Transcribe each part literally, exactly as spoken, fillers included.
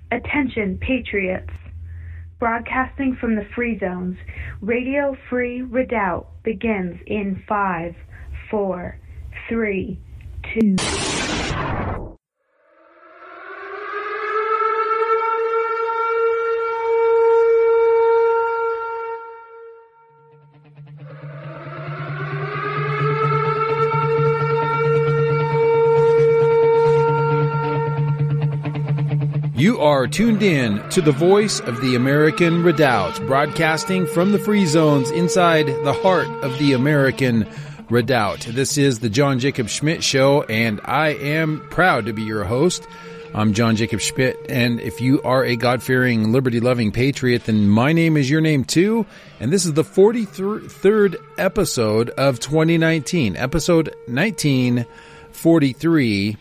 Attention, Patriots. Broadcasting from the Free Zones, Radio Free Redoubt begins in five, four, three, two. You are tuned in to the voice of the American Redoubt, broadcasting from the Free Zones inside the heart of the American Redoubt. This is the John Jacob Schmidt Show, and I am proud to be your host. I'm John Jacob Schmidt, and if you are a God-fearing, liberty-loving patriot, then my name is your name too, and this is the forty-third episode of twenty nineteen, episode nineteen forty-three,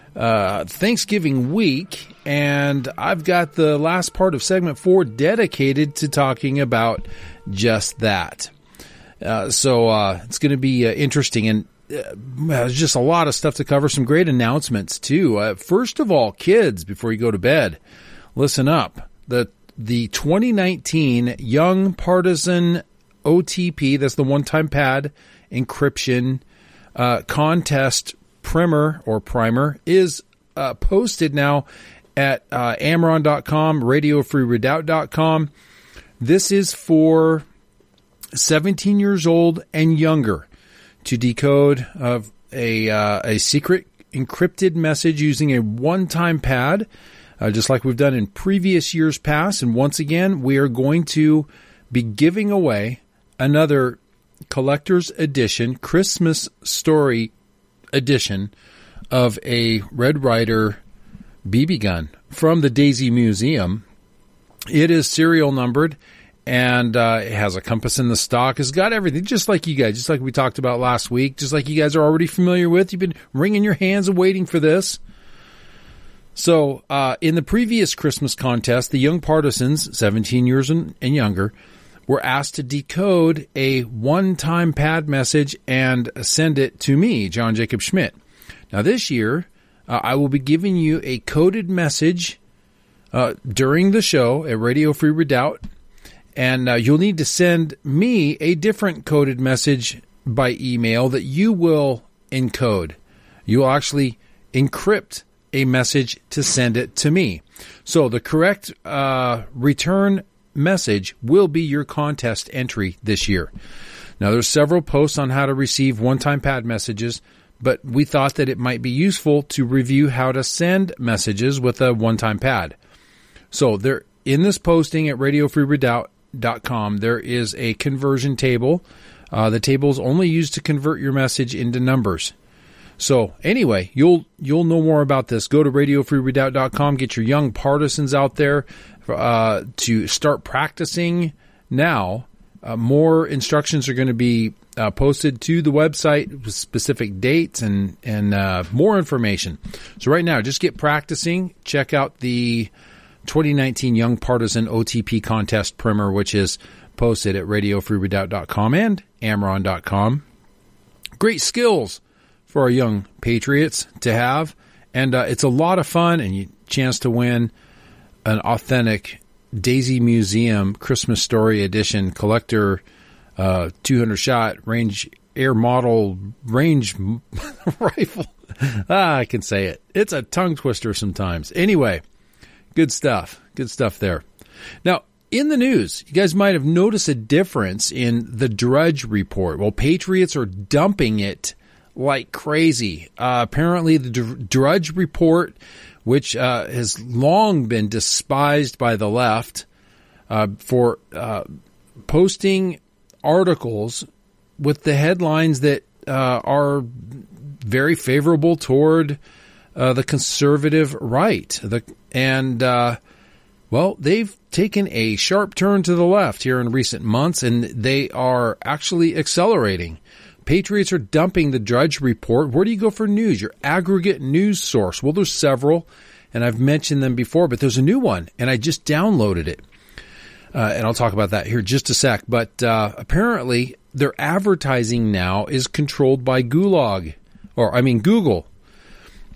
uh, Thanksgiving week. And I've got the last part of segment four dedicated to talking about just that. Uh, so uh, it's going to be uh, interesting, and uh, there's just a lot of stuff to cover, some great announcements too. Uh, first of all, kids, before you go to bed, listen up. The the twenty nineteen Young Partisan O T P, that's the one-time pad encryption uh, contest primer or primer, is uh, posted now at uh, Amron dot com, Radio Free Redoubt dot com. This is for seventeen years old and younger to decode uh, a uh, a secret encrypted message using a one-time pad, uh, just like we've done in previous years past. And once again, we are going to be giving away another collector's edition, Christmas story edition of a Red Ryder B B gun from the Daisy Museum. It is serial numbered, and uh, it has a compass in the stock. It's got everything, just like you guys, just like we talked about last week, just like you guys are already familiar with. You've been wringing your hands and waiting for this. So uh, in the previous Christmas contest, the young partisans, seventeen years and, and younger, were asked to decode a one-time pad message and send it to me, John Jacob Schmidt. Now this year, Uh, I will be giving you a coded message uh, during the show at Radio Free Redoubt, and uh, you'll need to send me a different coded message by email that you will encode. You will actually encrypt a message to send it to me. So the correct uh, return message will be your contest entry this year. Now there's several posts on how to receive one-time pad messages, but we thought that it might be useful to review how to send messages with a one-time pad. So there, in this posting at Radio Free Redoubt dot com, there is a conversion table. Uh, the table is only used to convert your message into numbers. So anyway, you'll you'll know more about this. Go to Radio Free Redoubt dot com, get your young partisans out there uh, to start practicing now. Uh, more instructions are going to be uh, posted to the website with specific dates and, and uh, more information. So right now, just get practicing. Check out the twenty nineteen Young Partisan O T P Contest Primer, which is posted at Radio Free Redoubt dot com and Amron dot com. Great skills for our young patriots to have. And uh, it's a lot of fun, and you chance to win an authentic Daisy Museum Christmas Story Edition collector uh, two hundred shot range air model range rifle. ah, I can say it. It's a tongue twister sometimes. Anyway, good stuff. Good stuff there. Now, in the news, you guys might have noticed a difference in the Drudge Report. Well, patriots are dumping it like crazy. Uh, apparently, the D- Drudge Report, which uh, has long been despised by the left uh, for uh, posting articles with the headlines that uh, are very favorable toward uh, the conservative right. The, and, uh, well, they've taken a sharp turn to the left here in recent months, and they are actually accelerating. Patriots are dumping the Drudge Report. Where do you go for news? Your aggregate news source. Well, there's several, and I've mentioned them before, but there's a new one, and I just downloaded it. Uh, and I'll talk about that here in just a sec. But uh, apparently, their advertising now is controlled by Gulag, or I mean Google.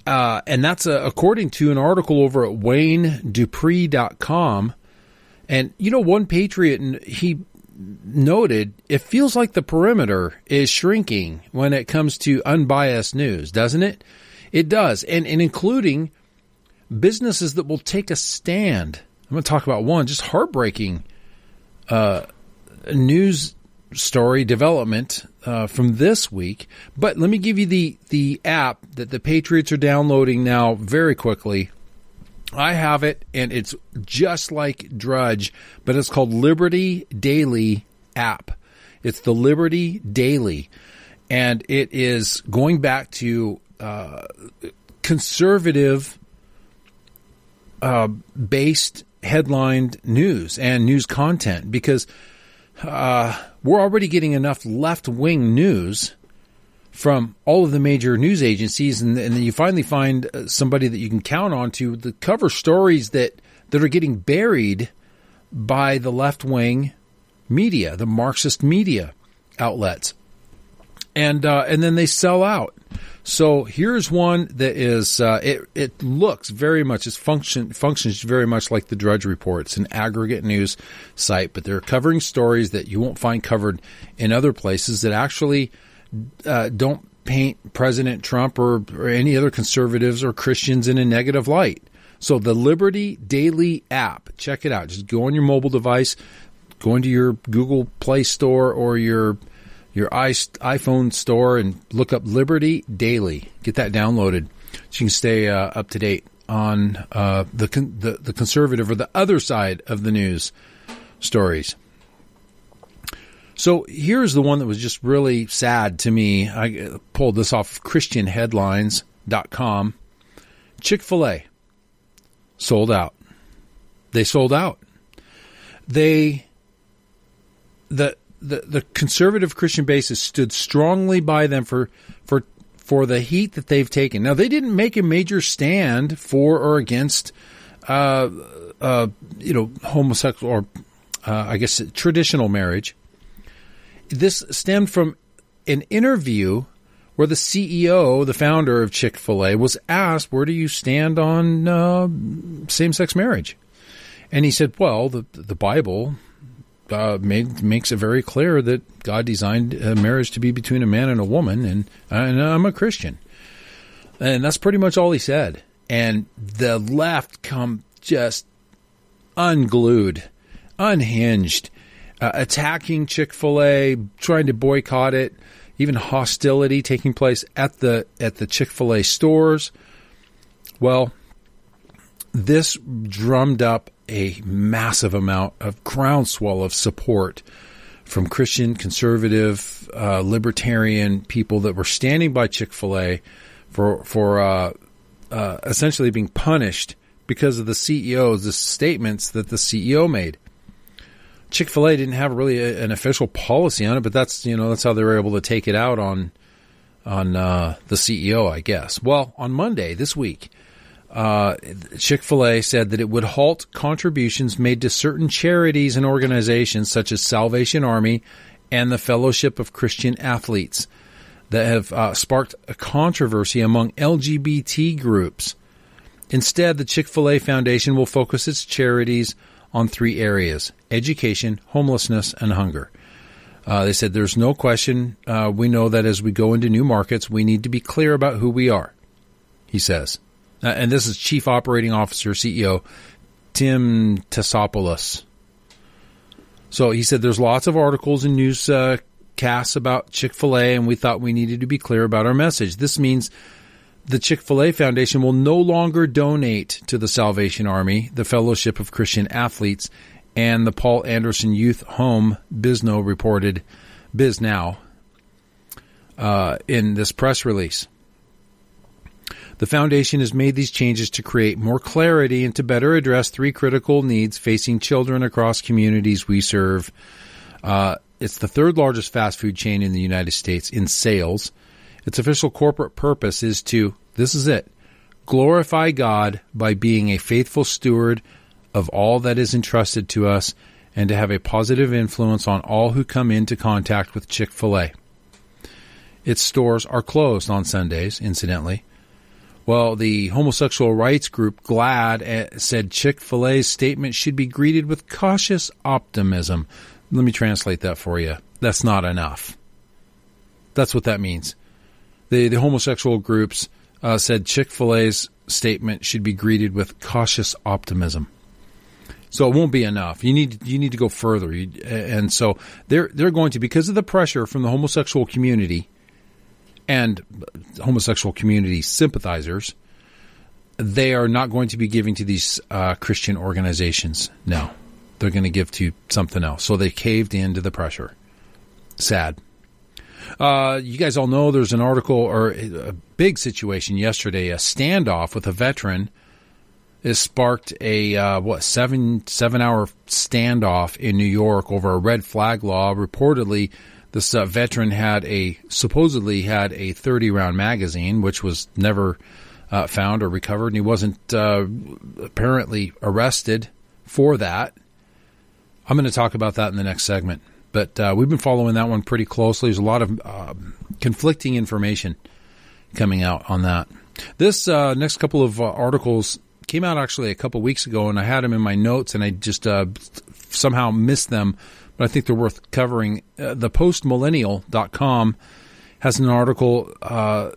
Uh, and that's uh, according to an article over at Wayne Dupree dot com. And, you know, one patriot, he noted, it feels like the perimeter is shrinking when it comes to unbiased news, doesn't it? It does. And, and including businesses that will take a stand. I'm going to talk about one just heartbreaking uh, news story development uh, from this week. But let me give you the, the app that the Patriots are downloading now very quickly. I have it, and it's just like Drudge, but it's called Liberty Daily app. It's the Liberty Daily, and it is going back to uh, conservative uh, based headlined news and news content, because Uh, we're already getting enough left-wing news from all of the major news agencies, and, and then you finally find somebody that you can count on to the cover stories that, that are getting buried by the left-wing media, the Marxist media outlets. And uh, and then they sell out. So here's one that is, uh, it, it looks very much, it function, functions very much like the Drudge Report. It's an aggregate news site, but they're covering stories that you won't find covered in other places that actually uh, don't paint President Trump or, or any other conservatives or Christians in a negative light. So the Liberty Daily app, check it out. Just go on your mobile device, go into your Google Play Store or your your iPhone store and look up Liberty Daily. Get that downloaded so you can stay uh, up to date on uh, the, con- the the conservative or the other side of the news stories. So here's the one that was just really sad to me. I pulled this off of Christian Headlines dot com. Chick-fil-A sold out. They sold out. They the The, the conservative Christian base has stood strongly by them for, for, for the heat that they've taken. Now, they didn't make a major stand for or against, uh, uh, you know, homosexual or, uh, I guess, traditional marriage. This stemmed from an interview where the C E O, the founder of Chick-fil-A, was asked, where do you stand on uh, same-sex marriage? And he said, well, the, the Bible Uh, made, makes it very clear that God designed a marriage to be between a man and a woman, and, and I'm a Christian. And that's pretty much all he said. And the left come just unglued, unhinged, uh, attacking Chick-fil-A, trying to boycott it, even hostility taking place at the at the Chick-fil-A stores. Well, this drummed up a massive amount of groundswell of support from Christian, conservative, uh, libertarian people that were standing by Chick-fil-A for for uh, uh, essentially being punished because of the C E O's, the statements that the C E O made. Chick-fil-A didn't have really a, an official policy on it, but that's you know that's how they were able to take it out on on uh, the C E O, I guess. Well, on Monday this week, Uh, Chick-fil-A said that it would halt contributions made to certain charities and organizations such as Salvation Army and the Fellowship of Christian Athletes that have uh, sparked a controversy among L G B T groups. Instead, the Chick-fil-A Foundation will focus its charities on three areas: education, homelessness, and hunger. Uh, they said there's no question. Uh, we know that as we go into new markets, we need to be clear about who we are, he says. Uh, and this is Chief Operating Officer, C E O, Tim Tassopoulos. So he said there's lots of articles and news uh, casts about Chick-fil-A, and we thought we needed to be clear about our message. This means the Chick-fil-A Foundation will no longer donate to the Salvation Army, the Fellowship of Christian Athletes, and the Paul Anderson Youth Home, Bizno reported, Biznow, uh, in this press release. The foundation has made these changes to create more clarity and to better address three critical needs facing children across communities we serve. Uh, it's the third largest fast food chain in the United States in sales. Its official corporate purpose is to, this is it, glorify God by being a faithful steward of all that is entrusted to us and to have a positive influence on all who come into contact with Chick-fil-A. Its stores are closed on Sundays, incidentally. Well, the homosexual rights group GLAAD said Chick-fil-A's statement should be greeted with cautious optimism. Let me translate that for you. That's not enough. That's what that means. The, the homosexual groups uh, said Chick-fil-A's statement should be greeted with cautious optimism. So it won't be enough. You need you need to go further. You, and so they're they're going to, because of the pressure from the homosexual community and homosexual community sympathizers, they are not going to be giving to these uh, Christian organizations. No, they're going to give to something else. So they caved into the pressure. Sad. Uh, you guys all know there's an article or a big situation yesterday, a standoff with a veteran. It sparked a uh, what seven seven hour standoff in New York over a red flag law. Reportedly, this uh, veteran had a supposedly had a thirty round magazine, which was never uh, found or recovered, and he wasn't uh, apparently arrested for that. I'm going to talk about that in the next segment, but uh, we've been following that one pretty closely. There's a lot of uh, conflicting information coming out on that. This uh, next couple of uh, articles came out actually a couple weeks ago, and I had them in my notes, and I just uh, somehow missed them, but I think they're worth covering. Uh, the post millennial dot com has an article uh,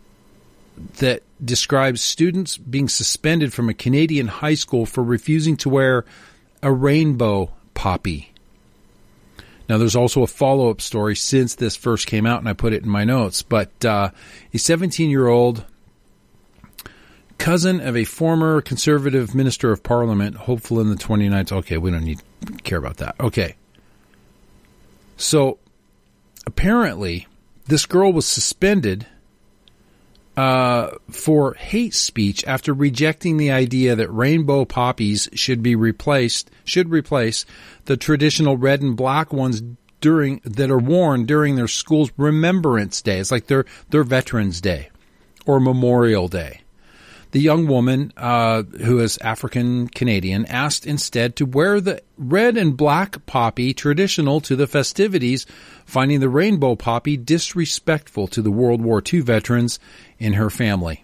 that describes students being suspended from a Canadian high school for refusing to wear a rainbow poppy. Now, there's also a follow-up story since this first came out, and I put it in my notes, but uh, a seventeen-year-old cousin of a former Conservative Minister of Parliament, hopeful in the twenty-ninth. Okay, we don't need to care about that. Okay. So, apparently, this girl was suspended uh, for hate speech after rejecting the idea that rainbow poppies should be replaced, should replace the traditional red and black ones during that are worn during their school's Remembrance Day. It's like their, their Veterans Day or Memorial Day. The young woman, uh, who is African-Canadian, asked instead to wear the red and black poppy traditional to the festivities, finding the rainbow poppy disrespectful to the World War Two veterans in her family.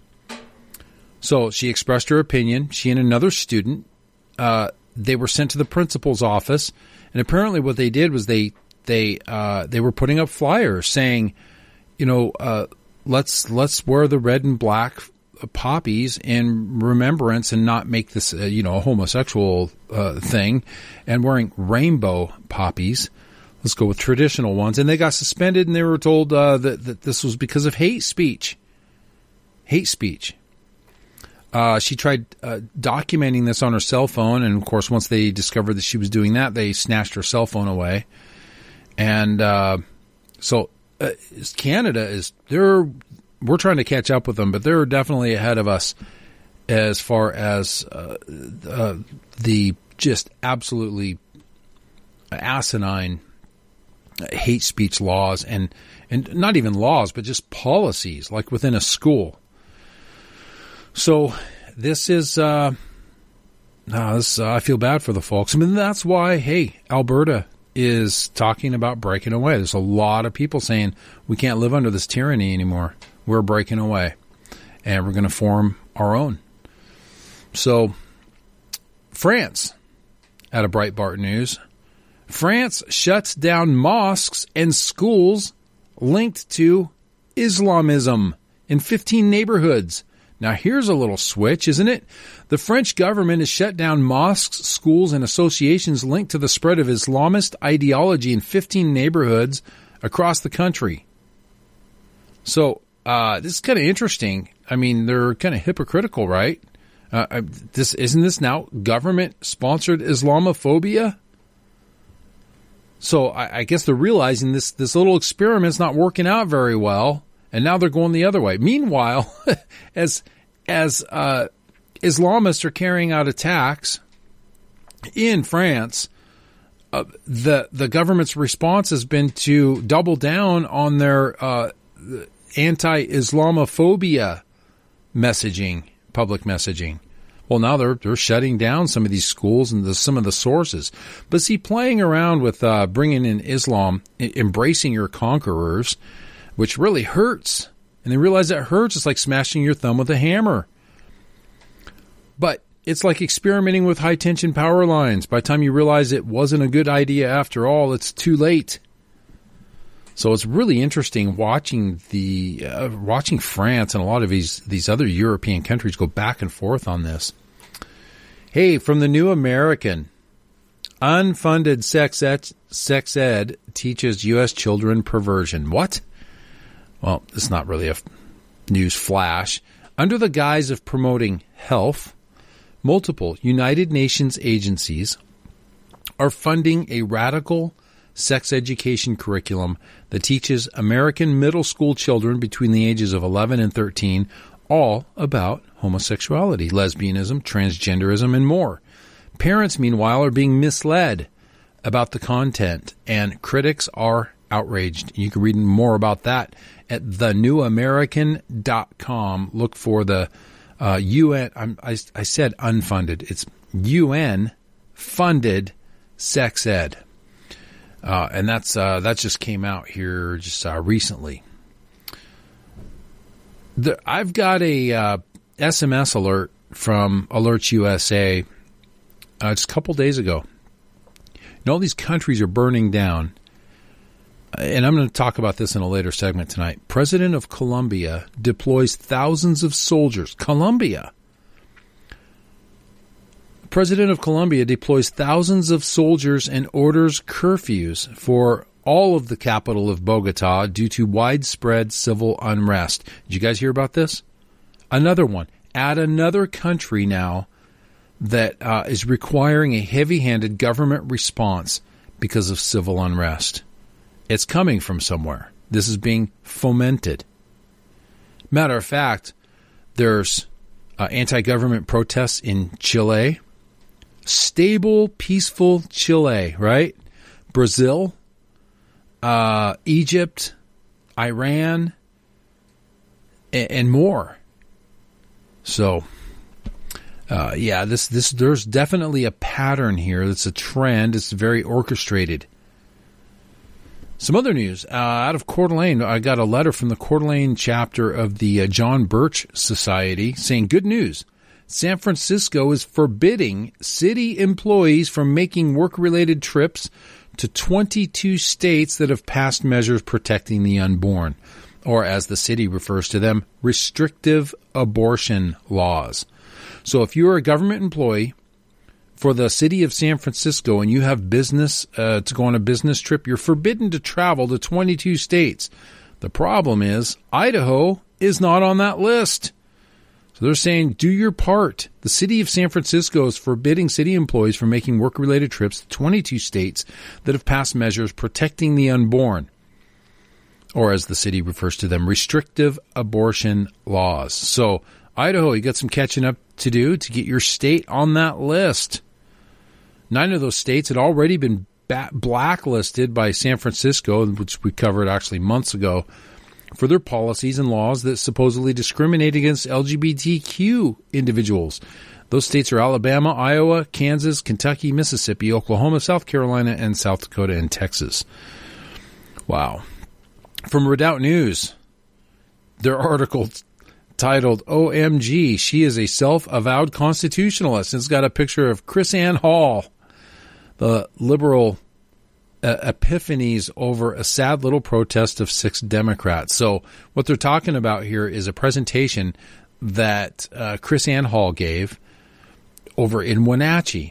So she expressed her opinion. She and another student, uh, they were sent to the principal's office, and apparently what they did was they they uh, they were putting up flyers saying, you know, uh, let's let's wear the red and black poppies in remembrance and not make this, uh, you know, a homosexual uh, thing, and wearing rainbow poppies. Let's go with traditional ones. And they got suspended, and they were told uh, that, that this was because of hate speech. Hate speech. Uh, she tried uh, documenting this on her cell phone, and of course, once they discovered that she was doing that, they snatched her cell phone away. And uh, so uh, Canada is, they're, we're trying to catch up with them, but they're definitely ahead of us as far as uh, uh, the just absolutely asinine hate speech laws, and, and not even laws, but just policies, like within a school. So this is, uh, no, this, uh, I feel bad for the folks. I mean, that's why, hey, Alberta is talking about breaking away. There's a lot of people saying we can't live under this tyranny anymore. We're breaking away, and we're going to form our own. So, France, out of Breitbart News, France shuts down mosques and schools linked to Islamism in fifteen neighborhoods. Now, here's a little switch, isn't it? The French government has shut down mosques, schools, and associations linked to the spread of Islamist ideology in fifteen neighborhoods across the country. So, uh, this is kind of interesting. I mean, they're kind of hypocritical, right? Uh, this isn't this now government-sponsored Islamophobia? So I, I guess they're realizing this, this little experiment's not working out very well, and now they're going the other way. Meanwhile, as as uh, Islamists are carrying out attacks in France, uh, the the government's response has been to double down on their uh, anti-Islamophobia messaging, public messaging. Well, now they're they're shutting down some of these schools and the, some of the sources. But see, playing around with uh, bringing in Islam, embracing your conquerors, which really hurts and they realize it hurts. It's like smashing your thumb with a hammer. But it's like experimenting with high-tension power lines. By the time you realize it wasn't a good idea after all, it's too late. So it's really interesting watching the uh, watching France and a lot of these these other European countries go back and forth on this. Hey, from the New American, unfunded sex ed, sex ed teaches U S children perversion. What? Well, it's not really a news flash. Under the guise of promoting health, multiple United Nations agencies are funding a radical sex education curriculum that teaches American middle school children between the ages of eleven and thirteen all about homosexuality, lesbianism, transgenderism, and more. Parents, meanwhile, are being misled about the content, and critics are outraged. You can read more about that at the new american dot com. Look for the uh, U N, I'm, I, I said unfunded. It's U N-funded sex ed. Uh, and that's uh, that just came out here just uh, recently. The, I've got a uh, S M S alert from Alerts U S A uh, just a couple days ago. You know, all these countries are burning down. And I'm going to talk about this in a later segment tonight. President of Colombia deploys thousands of soldiers. Colombia. President of Colombia deploys thousands of soldiers and orders curfews for all of the capital of Bogota due to widespread civil unrest. Did you guys hear about this? Another one. Add another country now that uh, is requiring a heavy-handed government response because of civil unrest. It's coming from somewhere. This is being fomented. Matter of fact, there's uh, anti-government protests in Chile. Stable, peaceful Chile, right? Brazil, uh, Egypt, Iran, and, and more. So, uh, yeah, this this there's definitely a pattern here. It's a trend. It's very orchestrated. Some other news uh, out of Coeur d'Alene. I got a letter from the Coeur d'Alene chapter of the uh, John Birch Society saying, good news. San Francisco is forbidding city employees from making work-related trips to twenty-two states that have passed measures protecting the unborn, or as the city refers to them, restrictive abortion laws. So if you're a government employee for the city of San Francisco and you have business uh, to go on a business trip, you're forbidden to travel to twenty-two states. The problem is Idaho is not on that list. So they're saying, do your part. The city of San Francisco is forbidding city employees from making work-related trips to twenty-two states that have passed measures protecting the unborn, or as the city refers to them, restrictive abortion laws. So, Idaho, you got some catching up to do to get your state on that list. Nine of those states had already been ba- blacklisted by San Francisco, which we covered actually months ago, for their policies and laws that supposedly discriminate against L G B T Q individuals. Those states are Alabama, Iowa, Kansas, Kentucky, Mississippi, Oklahoma, South Carolina, and South Dakota and Texas. Wow. From Redoubt News, their article titled, O M G, she is a self-avowed constitutionalist. It's got a picture of Chris Ann Hall, the liberal uh, epiphanies over a sad little protest of six Democrats. So what they're talking about here is a presentation that uh, Chris Ann Hall gave over in Wenatchee.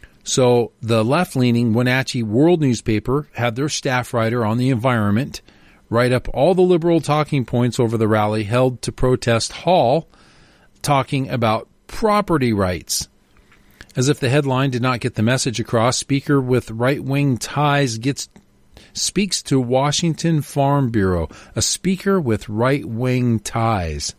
So the left-leaning Wenatchee World newspaper had their staff writer on the environment write up all the liberal talking points over the rally held to protest Hall talking about property rights. As if the headline did not get the message across, speaker with right-wing ties gets speaks to Washington Farm Bureau. A speaker with right-wing ties.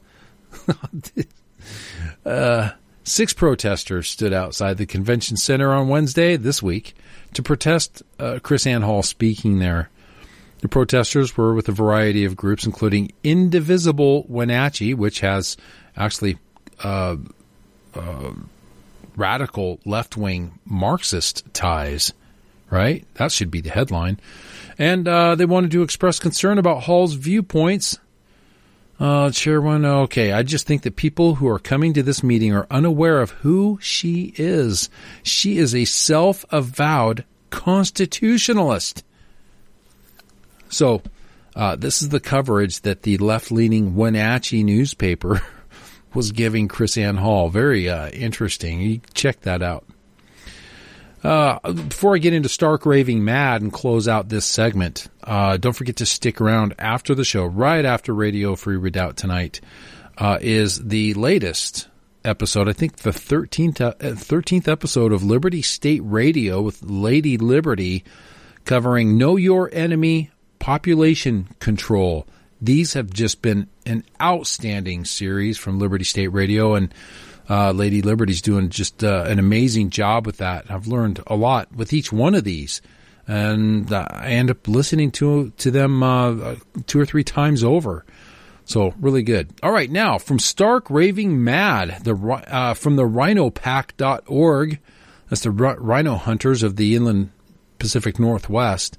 uh, six protesters stood outside the convention center on Wednesday this week to protest uh, Chris Ann Hall speaking there. The protesters were with a variety of groups, including Indivisible Wenatchee, which has actually uh, uh, radical left-wing Marxist ties, right? That should be the headline. And uh, they wanted to express concern about Hall's viewpoints Uh, Chairman, okay. I just think that people who are coming to this meeting are unaware of who she is. She is a self-avowed constitutionalist. So, uh, this is the coverage that the left-leaning Wenatchee newspaper was giving KrisAnne Hall. Very uh, interesting. You check that out. Uh, before I get into stark raving mad and close out this segment, uh, don't forget to stick around after the show, right after Radio Free Redoubt tonight, uh, is the latest episode, I think the thirteenth, uh, thirteenth episode of Liberty State Radio with Lady Liberty, covering Know Your Enemy, Population Control. These have just been an outstanding series from Liberty State Radio, and uh, Lady Liberty's doing just uh, an amazing job with that. I've learned a lot with each one of these, and uh, I end up listening to to them uh, two or three times over. So really good. All right, now from Stark Raving Mad, the uh, from the rhino pack dot org, that's the r- rhino hunters of the inland Pacific Northwest.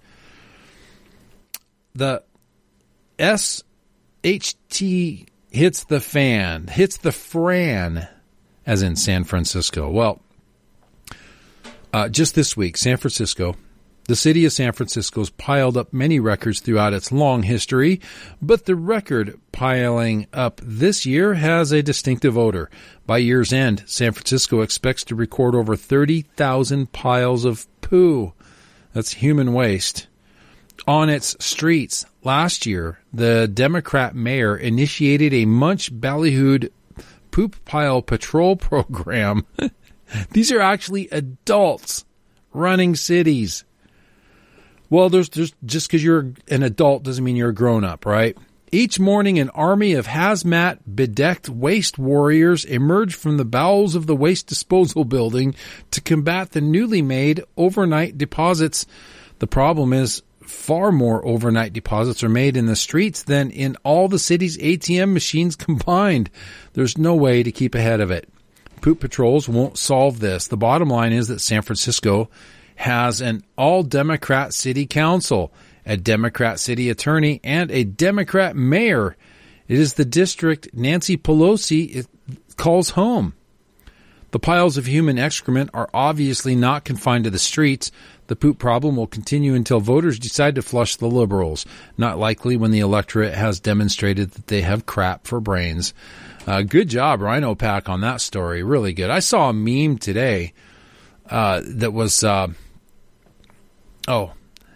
The S H T hits the fan, hits the Fran, as in San Francisco. Well, uh, just this week, San Francisco, the city of San Francisco's piled up many records throughout its long history, but the record piling up this year has a distinctive odor. By year's end, San Francisco expects to record over thirty thousand piles of poo. That's human waste on its streets. Last year, the Democrat mayor initiated a Munch Ballyhooed poop pile patrol program. These are actually adults running cities. Well, there's, there's just because you're an adult doesn't mean you're a grown-up, right? Each morning, an army of hazmat bedecked waste warriors emerge from the bowels of the waste disposal building to combat the newly made overnight deposits. The problem is, far more overnight deposits are made in the streets than in all the city's A T M machines combined. There's no way to keep ahead of it. Poop patrols won't solve this. The bottom line is that San Francisco has an all-Democrat city council, a Democrat city attorney, and a Democrat mayor. It is the district Nancy Pelosi calls home. The piles of human excrement are obviously not confined to the streets. The poop problem will continue until voters decide to flush the liberals. Not likely when the electorate has demonstrated that they have crap for brains. Uh, good job, Rhino Pack, on that story. Really good. I saw a meme today uh, that was, uh, oh,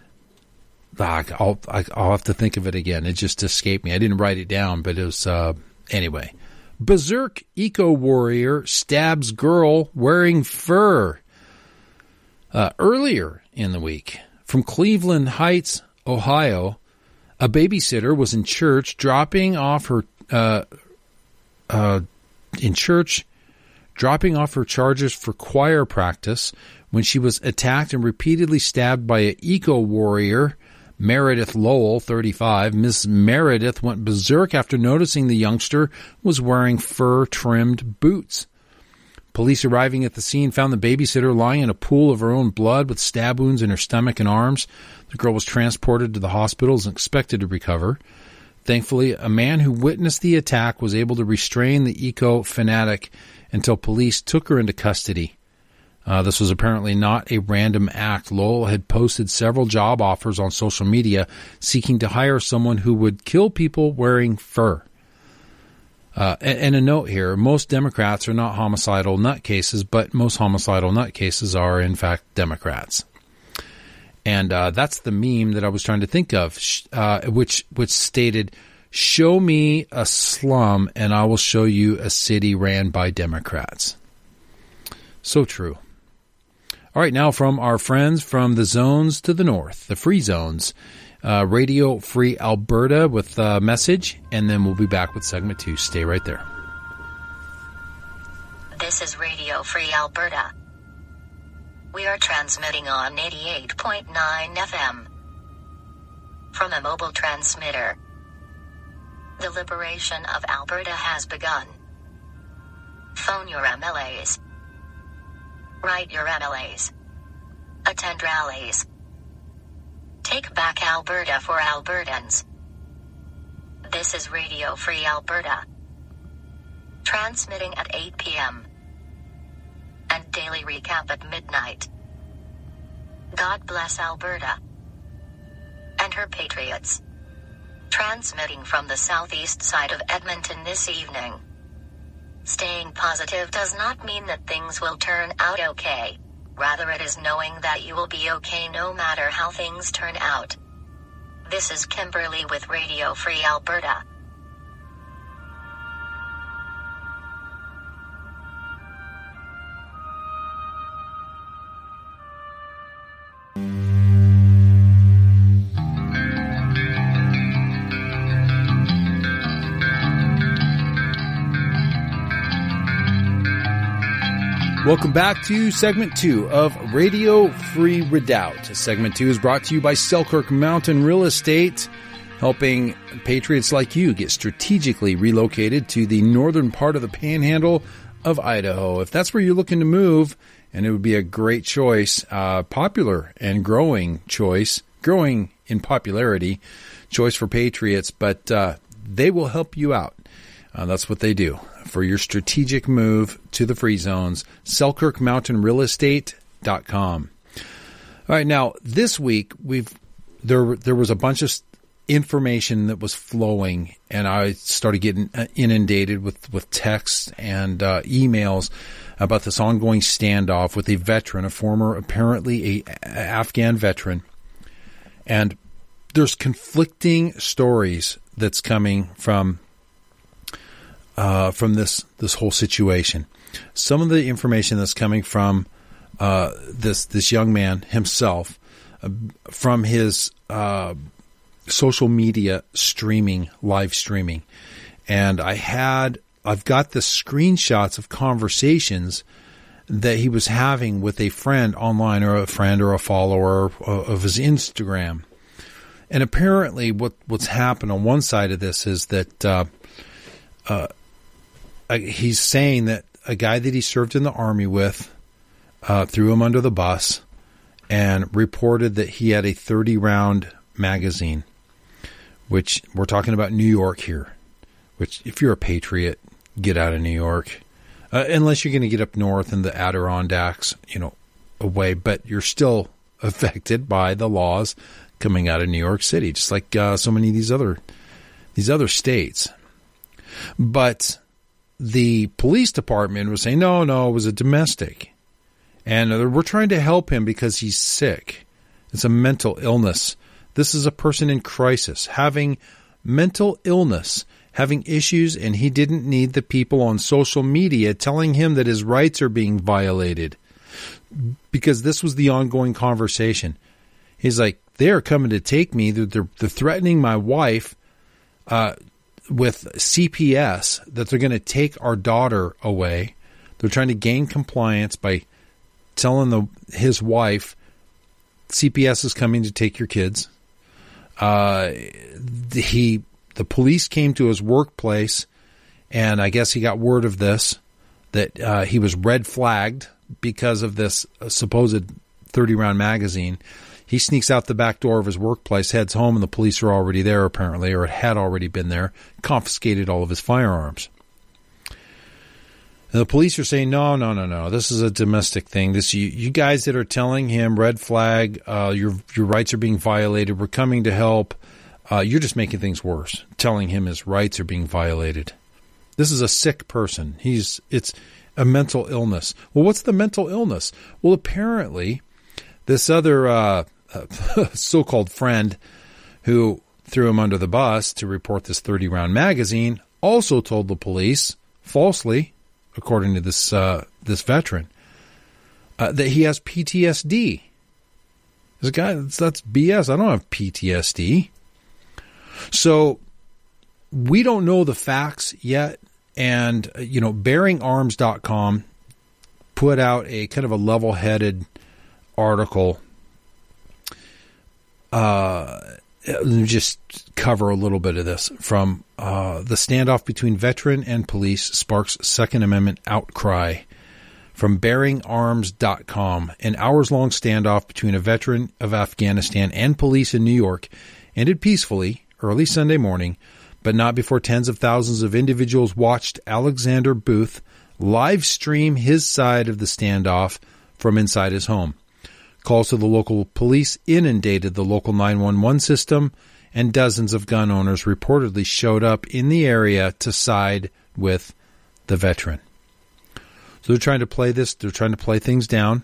I'll, I'll have to think of it again. It just escaped me. I didn't write it down, but it was, uh, anyway. Berserk eco-warrior stabs girl wearing fur. Uh, earlier in the week, from Cleveland Heights, Ohio, a babysitter was in church dropping off her uh, uh, in church dropping off her charges for choir practice when she was attacked and repeatedly stabbed by an eco-warrior, Meredith Lowell, thirty-five. Miss Meredith went berserk after noticing the youngster was wearing fur-trimmed boots. Police arriving at the scene found the babysitter lying in a pool of her own blood with stab wounds in her stomach and arms. The girl was transported to the hospital and expected to recover. Thankfully, a man who witnessed the attack was able to restrain the eco-fanatic until police took her into custody. Uh, this was apparently not a random act. Lowell had posted several job offers on social media seeking to hire someone who would kill people wearing fur. Uh, and, and a note here, most Democrats are not homicidal nutcases, but most homicidal nutcases are, in fact, Democrats. And uh, that's the meme that I was trying to think of, uh, which which stated, show me a slum and I will show you a city ran by Democrats. So true. All right, now from our friends from the zones to the north, the free zones, uh, Radio Free Alberta with a message, and then we'll be back with segment two. Stay right there. This is Radio Free Alberta. We are transmitting on eighty-eight point nine F M from a mobile transmitter. The liberation of Alberta has begun. Phone your M L As. Write your M L As. Attend rallies. Take back Alberta for Albertans. This is Radio Free Alberta, transmitting at eight p.m. and daily recap at midnight. God bless Alberta and her patriots. Transmitting from the southeast side of Edmonton this evening. Staying positive does not mean that things will turn out okay. Rather, it is knowing that you will be okay no matter how things turn out. This is Kimberly with Radio Free Alberta. Welcome back to segment two of Radio Free Redoubt. Segment two is brought to you by Selkirk Mountain Real Estate, helping patriots like you get strategically relocated to the northern part of the panhandle of Idaho. If that's where you're looking to move, and it would be a great choice, uh, popular and growing choice, growing in popularity, choice for patriots, but uh, they will help you out. Uh, that's what they do. For your strategic move to the free zones, selkirk mountain real estate dot com. All right, now this week we've there there was a bunch of information that was flowing, and I started getting inundated with with texts and uh, emails about this ongoing standoff with a veteran, a former apparently a Afghan veteran, and there's conflicting stories that's coming from. Uh, from this this whole situation. Some of the information that's coming from uh, this this young man himself, uh, from his uh, social media streaming, live streaming, and I had I've got the screenshots of conversations that he was having with a friend online, or a friend or a follower of his Instagram, and apparently what what's happened on one side of this is that. Uh, uh, He's saying that a guy that he served in the Army with uh, threw him under the bus and reported that he had a thirty round magazine, which we're talking about New York here, which if you're a patriot, get out of New York, uh, unless you're going to get up north in the Adirondacks, you know, away, but you're still affected by the laws coming out of New York City, just like uh, so many of these other, these other states. But the police department was saying, no, no, it was a domestic. And we're trying to help him because he's sick. It's a mental illness. This is a person in crisis, having mental illness, having issues, and he didn't need the people on social media telling him that his rights are being violated. Because this was the ongoing conversation. He's like, they're coming to take me. They're, they're, they're threatening my wife, uh, with C P S, that they're going to take our daughter away. They're trying to gain compliance by telling the his wife, C P S is coming to take your kids. Uh, he the police came to his workplace, and I guess he got word of this, that uh, he was red flagged because of this supposed thirty round magazine. He sneaks out the back door of his workplace, heads home, and the police are already there, apparently, or it had already been there, confiscated all of his firearms. And the police are saying, no, no, no, no, this is a domestic thing. This you, you guys that are telling him, red flag, uh, your your rights are being violated, we're coming to help, uh, you're just making things worse, telling him his rights are being violated. This is a sick person. He's It's a mental illness. Well, what's the mental illness? Well, apparently, this other uh, so-called friend who threw him under the bus to report this thirty round magazine also told the police, falsely, according to this uh, this veteran, uh, that he has P T S D. This guy, that's, that's B S. I don't have P T S D. So we don't know the facts yet. And, you know, bearing arms dot com put out a kind of a level-headed article. Uh, let me just cover a little bit of this. From uh, the standoff between veteran and police sparks Second Amendment outcry. From bearing arms dot com, an hours-long standoff between a veteran of Afghanistan and police in New York ended peacefully early Sunday morning, but not before tens of thousands of individuals watched Alexander Booth live stream his side of the standoff from inside his home. Calls to the local police inundated the local nine one one system, and dozens of gun owners reportedly showed up in the area to side with the veteran. So they're trying to play this, they're trying to play things down.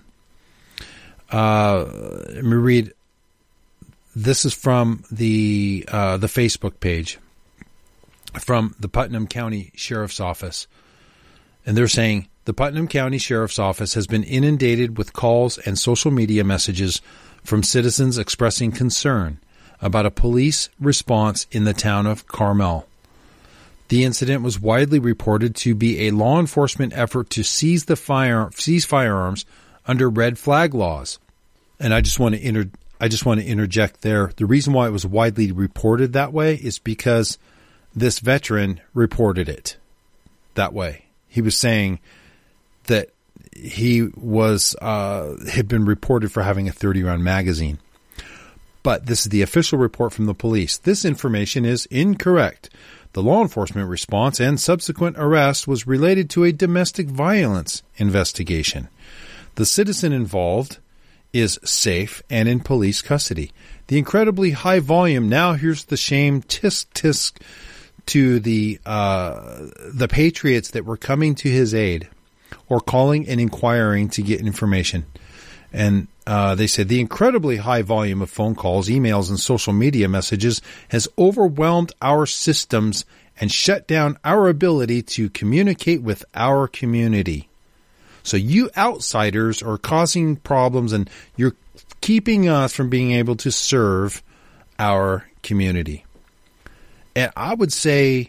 Uh, let me read. This is from the uh, the Facebook page from the Putnam County Sheriff's Office. And they're saying, the Putnam County Sheriff's Office has been inundated with calls and social media messages from citizens expressing concern about a police response in the town of Carmel. The incident was widely reported to be a law enforcement effort to seize the fire, seize firearms under red flag laws. And I just want to inter, I just want to interject there. The reason why it was widely reported that way is because this veteran reported it that way. He was saying that he was uh, had been reported for having a thirty-round magazine. But this is the official report from the police. This information is incorrect. The law enforcement response and subsequent arrest was related to a domestic violence investigation. The citizen involved is safe and in police custody. The incredibly high volume, now here's the shame, tisk tisk, to the uh, the patriots that were coming to his aid or calling and inquiring to get information. And uh, they said the incredibly high volume of phone calls, emails, and social media messages has overwhelmed our systems and shut down our ability to communicate with our community. So you outsiders are causing problems, and you're keeping us from being able to serve our community. And I would say,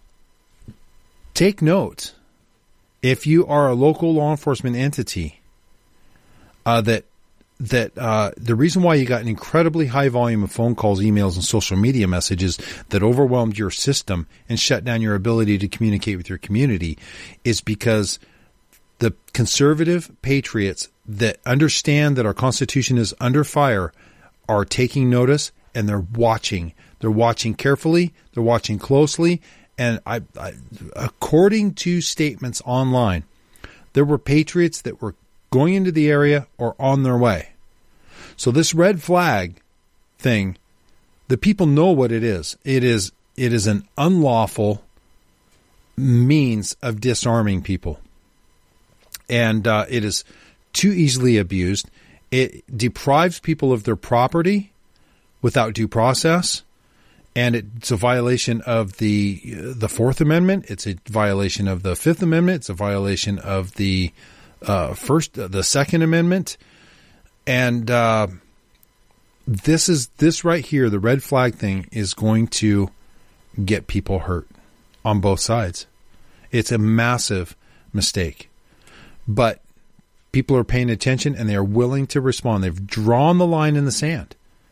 take note, if you are a local law enforcement entity, uh, that that uh, the reason why you got an incredibly high volume of phone calls, emails, and social media messages that overwhelmed your system and shut down your ability to communicate with your community is because the conservative patriots that understand that our Constitution is under fire are taking notice, and they're watching. They're watching carefully. They're watching closely. And I, I, according to statements online, there were patriots that were going into the area or on their way. So this red flag thing, the people know what it is. It is it is an unlawful means of disarming people. And uh, it is too easily abused. It deprives people of their property without due process. And it's a violation of the the Fourth Amendment. It's a violation of the Fifth Amendment. It's a violation of the uh, first, the Second Amendment. And uh, this is this right here, the red flag thing, is going to get people hurt on both sides. It's a massive mistake, but people are paying attention and they are willing to respond. They've drawn the line in the sand.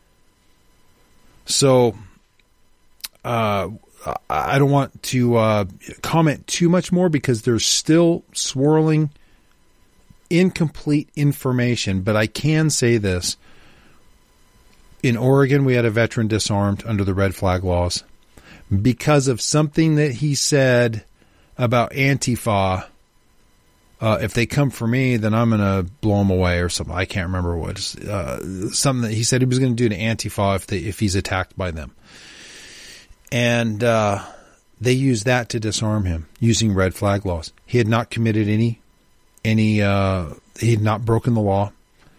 So. Uh, I don't want to uh, comment too much more because there's still swirling incomplete information, but I can say this. In Oregon, we had a veteran disarmed under the red flag laws because of something that he said about Antifa. Uh, if they come for me, then I'm going to blow them away or something. I can't remember what. Uh, something that he said he was going to do to Antifa if they, if he's attacked by them. And uh, they used that to disarm him using red flag laws. He had not committed any, any. Uh, he had not broken the law,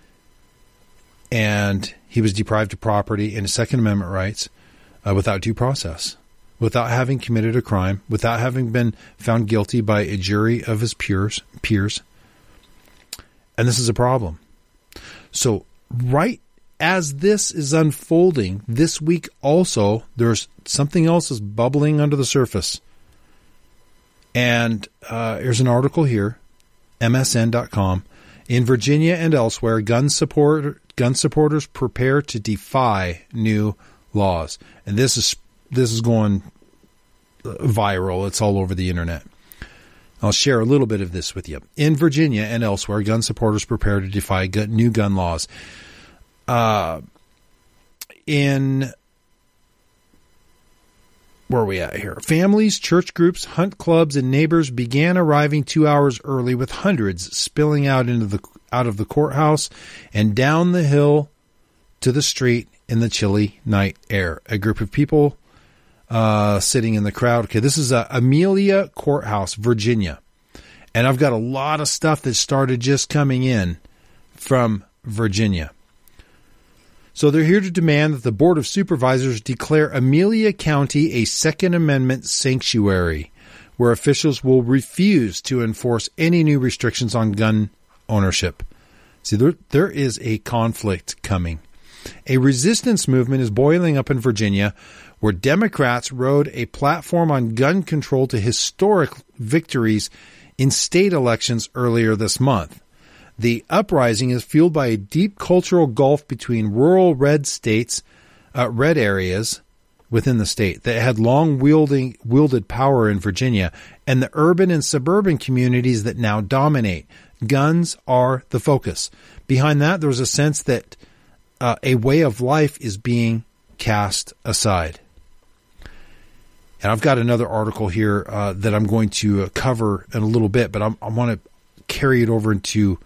and he was deprived of property and his Second Amendment rights uh, without due process, without having committed a crime, without having been found guilty by a jury of his peers. Peers, and this is a problem. So, right. As this is unfolding this week also, there's something else is bubbling under the surface. And uh, here's an article here, M S N dot com. In Virginia and elsewhere, gun support gun supporters prepare to defy new laws. And this is this is going viral. It's all over the internet. I'll share a little bit of this with you. In Virginia and elsewhere, gun supporters prepare to defy gun, new gun laws. Uh, in where are we at here? Families, church groups, hunt clubs, and neighbors began arriving two hours early, with hundreds spilling out into the out of the courthouse and down the hill to the street in the chilly night air. A group of people uh, sitting in the crowd. Okay, this is uh, Amelia Courthouse, Virginia. And I've got a lot of stuff that started just coming in from Virginia. So they're here to demand that the Board of Supervisors declare Amelia County a Second Amendment sanctuary, where officials will refuse to enforce any new restrictions on gun ownership. See, there, there is a conflict coming. A resistance movement is boiling up in Virginia, where Democrats rode a platform on gun control to historic victories in state elections earlier this month. The uprising is fueled by a deep cultural gulf between rural red states, uh, red areas within the state that had long wielding, wielded power in Virginia, and the urban and suburban communities that now dominate. Guns are the focus. Behind that, there's a sense that uh, a way of life is being cast aside. And I've got another article here uh, that I'm going to uh, cover in a little bit, but I'm, I want to carry it over into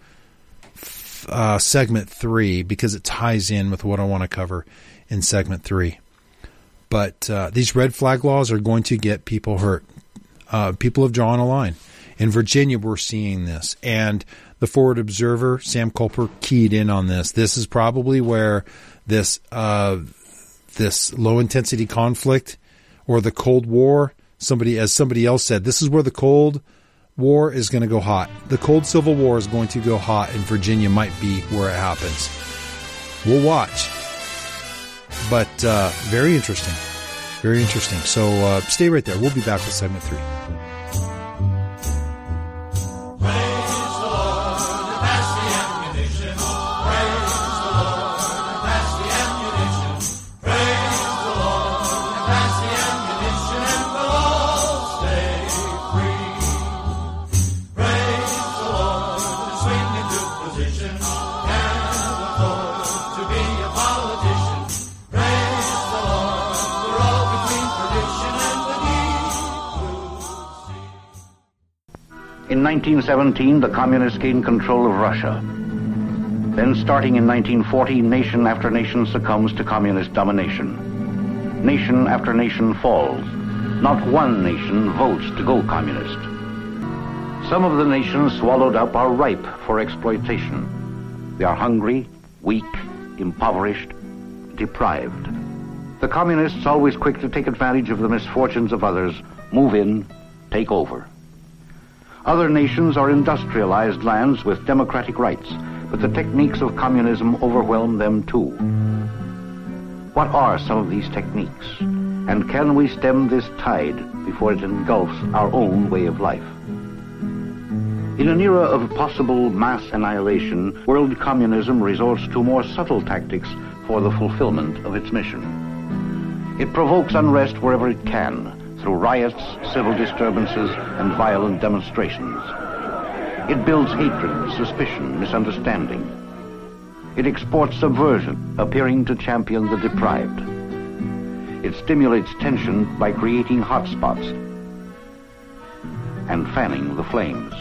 uh, segment three because it ties in with what I want to cover in segment three. But uh, these red flag laws are going to get people hurt. Uh, people have drawn a line. In Virginia, we're seeing this. And the Forward Observer, Sam Culper, keyed in on this. This is probably where this uh, this low-intensity conflict or the Cold War, somebody, as somebody else said, this is where the Cold War is going to go hot. The Cold Civil War is going to go hot, and Virginia might be where it happens. We'll watch. But uh, very interesting. Very interesting. So uh, stay right there. We'll be back with segment three. In nineteen seventeen, the Communists gained control of Russia. Then, starting in nineteen forty, nation after nation succumbs to Communist domination. Nation after nation falls. Not one nation votes to go Communist. Some of the nations swallowed up are ripe for exploitation. They are hungry, weak, impoverished, deprived. The Communists, always quick to take advantage of the misfortunes of others, move in, take over. Other nations are industrialized lands with democratic rights, but the techniques of communism overwhelm them too. What are some of these techniques? And can we stem this tide before it engulfs our own way of life? In an era of possible mass annihilation, world communism resorts to more subtle tactics for the fulfillment of its mission. It provokes unrest wherever it can, through riots, civil disturbances, and violent demonstrations. It builds hatred, suspicion, misunderstanding. It exports subversion, appearing to champion the deprived. It stimulates tension by creating hotspots and fanning the flames.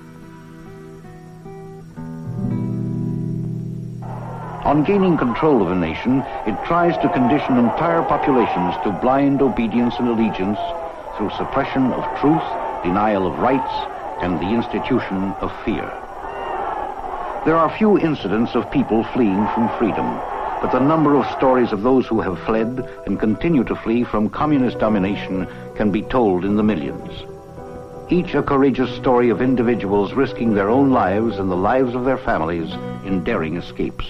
On gaining control of a nation, it tries to condition entire populations to blind obedience and allegiance through suppression of truth, denial of rights, and the institution of fear. There are few incidents of people fleeing from freedom, but the number of stories of those who have fled and continue to flee from communist domination can be told in the millions. Each a courageous story of individuals risking their own lives and the lives of their families in daring escapes.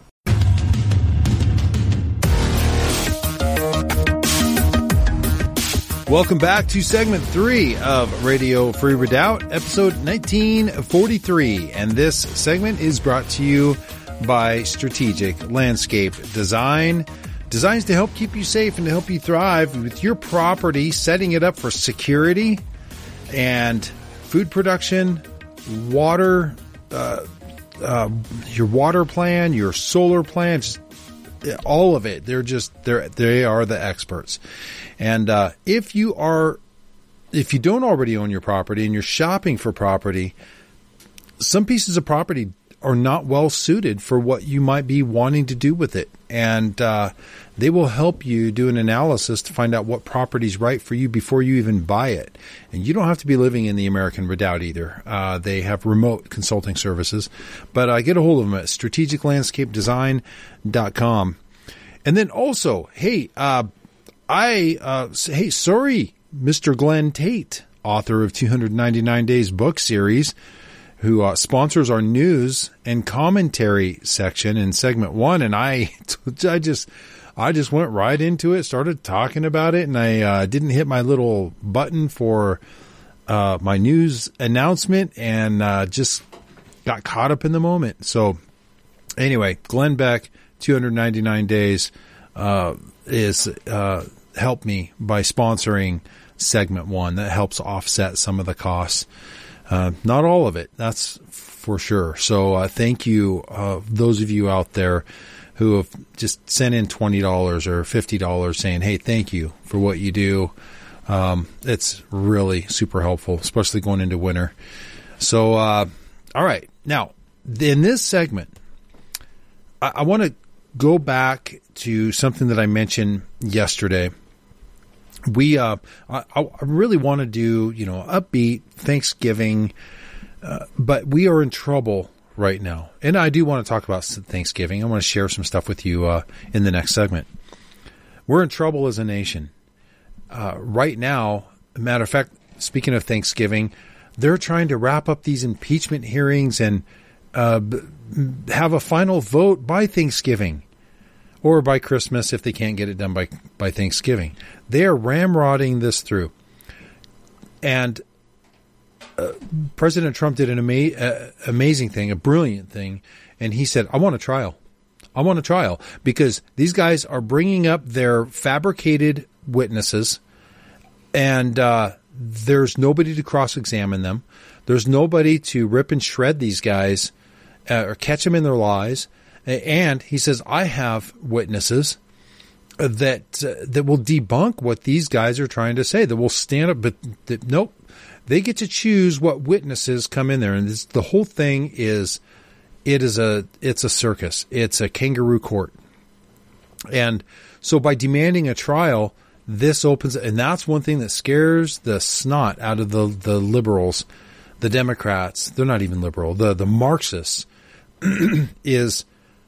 Welcome back to segment three of Radio Free Redoubt, episode nineteen forty-three. And this segment is brought to you by Strategic Landscape Design. Designs to help keep you safe and to help you thrive with your property, setting it up for security and food production, water, uh, uh, your water plan, your solar plan, just all of it. They're just, they're, they are the experts. And, uh, if you are, if you don't already own your property and you're shopping for property, some pieces of property are not well suited for what you might be wanting to do with it. And, uh, they will help you do an analysis to find out what property is right for you before you even buy it. And you don't have to be living in the American Redoubt either. Uh, they have remote consulting services, but uh, get a hold of them at strategic landscape design dot com. And then also, hey, uh, I, uh, hey, sorry, Mister Glenn Tate, author of two hundred ninety-nine Days book series, who uh, sponsors our news and commentary section in segment one. And I, I just, I just went right into it, started talking about it, and I uh, didn't hit my little button for uh, my news announcement and uh, just got caught up in the moment. So anyway, Glenn Beck, two hundred ninety-nine Days, uh, is uh, helped me by sponsoring segment one. That helps offset some of the costs. Uh, not all of it, that's for sure. So uh, thank you, uh, those of you out there who have just sent in twenty dollars or fifty dollars saying, hey, thank you for what you do. Um, it's really super helpful, especially going into winter. So, uh, all right. Now, in this segment, I, I want to go back to something that I mentioned yesterday. We, uh, I, I really want to do, you know, upbeat Thanksgiving, uh, but we are in trouble right now. And I do want to talk about Thanksgiving. I want to share some stuff with you, uh, in the next segment. We're in trouble as a nation. Uh, right now, matter of fact, speaking of Thanksgiving, they're trying to wrap up these impeachment hearings and, uh, b- have a final vote by Thanksgiving. Or by Christmas if they can't get it done by, by Thanksgiving. They are ramrodding this through. And uh, President Trump did an ama- uh, amazing thing, a brilliant thing, and he said, I want a trial. I want a trial because these guys are bringing up their fabricated witnesses, and uh, there's nobody to cross-examine them. There's nobody to rip and shred these guys uh, or catch them in their lies. And he says, I have witnesses that uh, that will debunk what these guys are trying to say, that will stand up. But that, nope, they get to choose what witnesses come in there. And this, the whole thing is, it is a, it's a circus. It's a kangaroo court. And so by demanding a trial, this opens, and that's one thing that scares the snot out of the, the liberals, the Democrats. They're not even liberal. The, the Marxists is,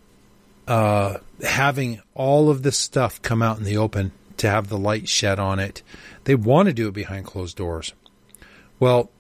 Uh, having all of this stuff come out in the open, to have the light shed on it. They want to do it behind closed doors. Well,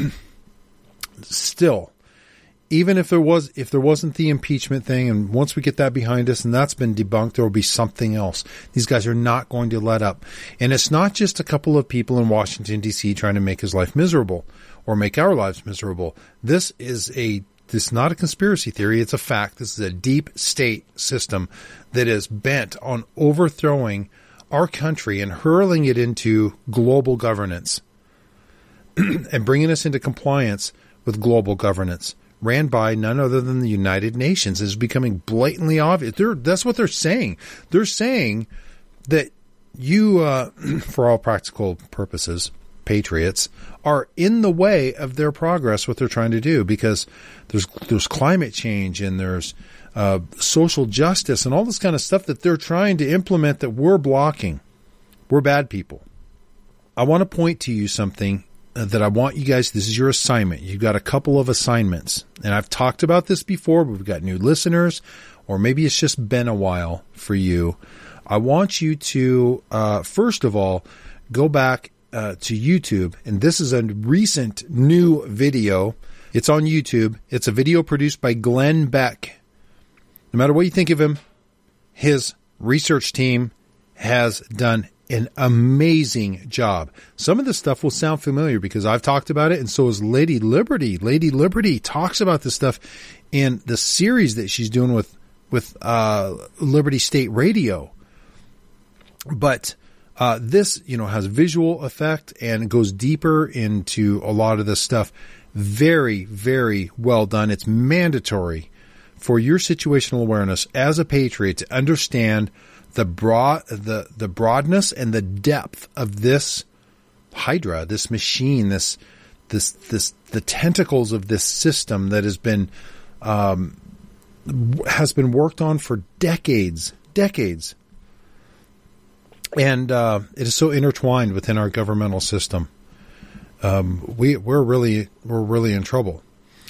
still, even if there was, if there wasn't the impeachment thing, and once we get that behind us and that's been debunked, there will be something else. These guys are not going to let up. And it's not just a couple of people in Washington, D C trying to make his life miserable or make our lives miserable. This is a This is not a conspiracy theory. It's a fact. This is a deep state system that is bent on overthrowing our country and hurling it into global governance and bringing us into compliance with global governance, ran by none other than the United Nations. It's becoming blatantly obvious. They're, that's what they're saying. They're saying that you, uh, for all practical purposes, patriots, are in the way of their progress, what they're trying to do, because there's there's climate change and there's uh, social justice and all this kind of stuff that they're trying to implement that we're blocking. We're bad people. I want to point to you something that I want you guys, this is your assignment. You've got a couple of assignments, and I've talked about this before, but we've got new listeners, or maybe it's just been a while for you. I want you to, uh, first of all, go back Uh, to YouTube, and this is a recent new video. It's on YouTube. It's a video produced by Glenn Beck. No matter what you think of him, his research team has done an amazing job. Some of this stuff will sound familiar because I've talked about it, and so is Lady Liberty. Lady Liberty talks about this stuff in the series that she's doing with with uh, Liberty State Radio. But Uh, this, you know, has visual effect and goes deeper into a lot of this stuff. Very, very well done. It's mandatory for your situational awareness as a patriot to understand the broad, the, the broadness and the depth of this Hydra, this machine, this, this, this, the tentacles of this system that has been, um, has been worked on for decades, decades. And, uh, it is so intertwined within our governmental system. Um, we, we're really, we're really in trouble.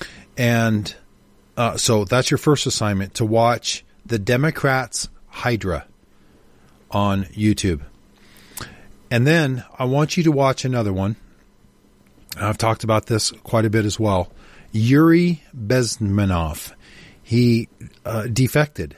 And, uh, so that's your first assignment, to watch the Democrats' Hydra on YouTube. And then I want you to watch another one. I've talked about this quite a bit as well. Yuri Bezmenov. He uh, defected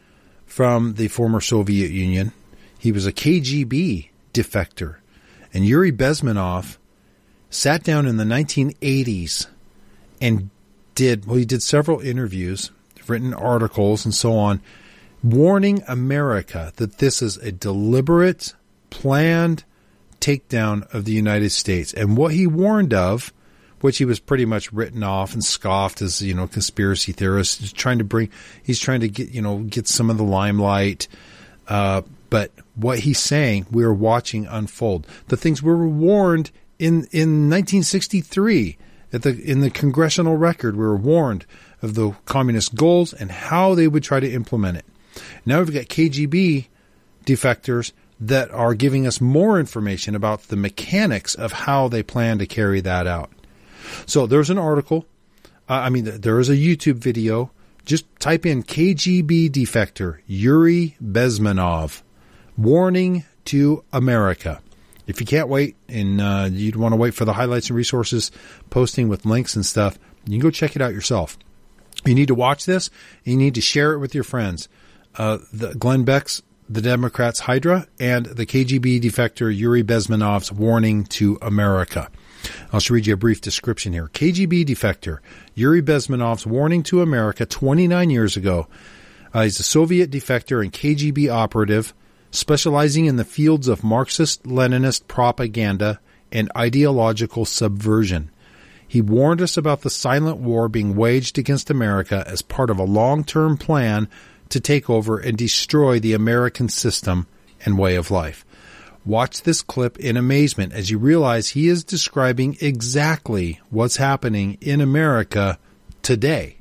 from the former Soviet Union. He was a K G B defector. And Yuri Bezmenov sat down in the nineteen eighties and did, well, he did several interviews, written articles and so on, warning America that this is a deliberate, planned takedown of the United States. And what he warned of, which he was pretty much written off and scoffed as, you know, conspiracy theorist, he's trying to bring, he's trying to get, you know, get some of the limelight. Uh, but what he's saying, we're watching unfold. The things we were warned in, in nineteen sixty-three at the, in the congressional record, we were warned of the communist goals and how they would try to implement it. Now we've got K G B defectors that are giving us more information about the mechanics of how they plan to carry that out. So there's an article. Uh, I mean, there is a YouTube video. Just type in K G B defector Yuri Bezmenov, warning to America. If you can't wait and uh, you'd want to wait for the highlights and resources posting with links and stuff, you can go check it out yourself. You need to watch this. You need to share it with your friends. Uh, the Glenn Beck's The Democrats' Hydra and the K G B defector Yuri Bezmenov's warning to America. I'll just read you a brief description here. K G B defector Yuri Bezmenov's warning to America twenty-nine years ago. Uh, he's a Soviet defector and K G B operative specializing in the fields of Marxist-Leninist propaganda and ideological subversion. He warned us about the silent war being waged against America as part of a long-term plan to take over and destroy the American system and way of life. Watch this clip in amazement as you realize he is describing exactly what's happening in America today,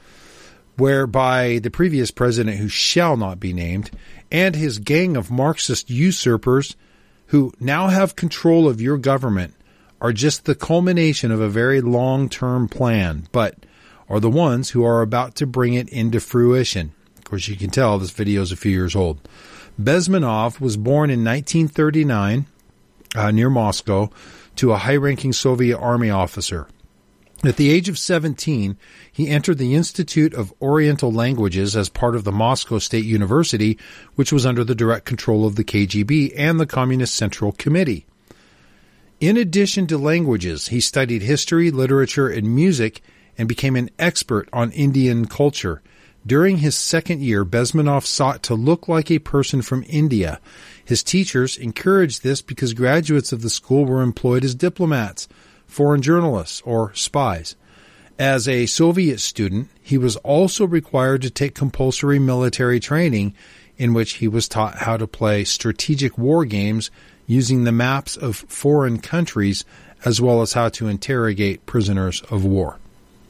whereby the previous president, who shall not be named, and his gang of Marxist usurpers who now have control of your government are just the culmination of a very long-term plan, but are the ones who are about to bring it into fruition. Of course, you can tell this video is a few years old. Bezmenov was born in nineteen thirty-nine uh, near Moscow to a high-ranking Soviet army officer. At the age of seventeen, he entered the Institute of Oriental Languages as part of the Moscow State University, which was under the direct control of the K G B and the Communist Central Committee. In addition to languages, he studied history, literature, and music and became an expert on Indian culture. During his second year, Bezmenov sought to look like a person from India. His teachers encouraged this because graduates of the school were employed as diplomats, foreign journalists, or spies. As a Soviet student, he was also required to take compulsory military training in which he was taught how to play strategic war games using the maps of foreign countries, as well as how to interrogate prisoners of war.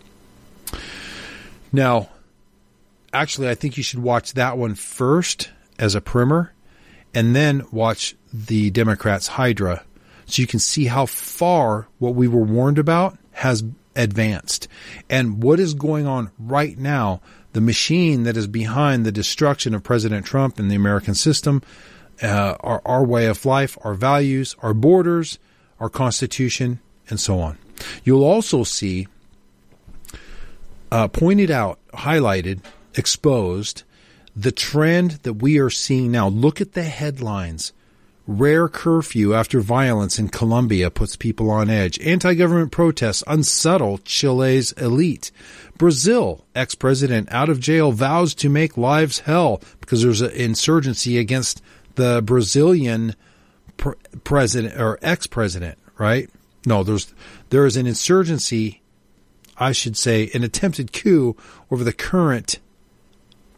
Now, actually, I think you should watch that one first as a primer, and then watch the Democrats' Hydra, so you can see how far what we were warned about has advanced. And what is going on right now, the machine that is behind the destruction of President Trump and the American system, uh, our, our way of life, our values, our borders, our Constitution, and so on. You'll also see uh, pointed out, highlighted, exposed, the trend that we are seeing now. Look at the headlines. Rare curfew after violence in Colombia puts people on edge. Anti-government protests unsettle Chile's elite. Brazil, ex-president out of jail, vows to make lives hell because there's an insurgency against the Brazilian pre- president or ex-president, right? No, there's there is an insurgency, I should say, an attempted coup over the current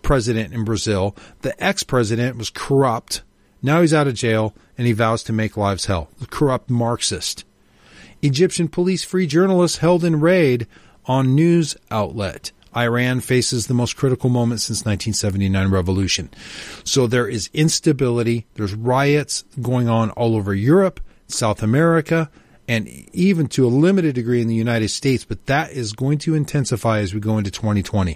president in Brazil. The ex-president was corrupt. Now he's out of jail, and he vows to make lives hell. A corrupt Marxist. Egyptian police free journalists held in raid on news outlet. Iran faces the most critical moment since nineteen seventy-nine revolution. So there is instability. There's riots going on all over Europe, South America, and even to a limited degree in the United States. But that is going to intensify as we go into twenty twenty.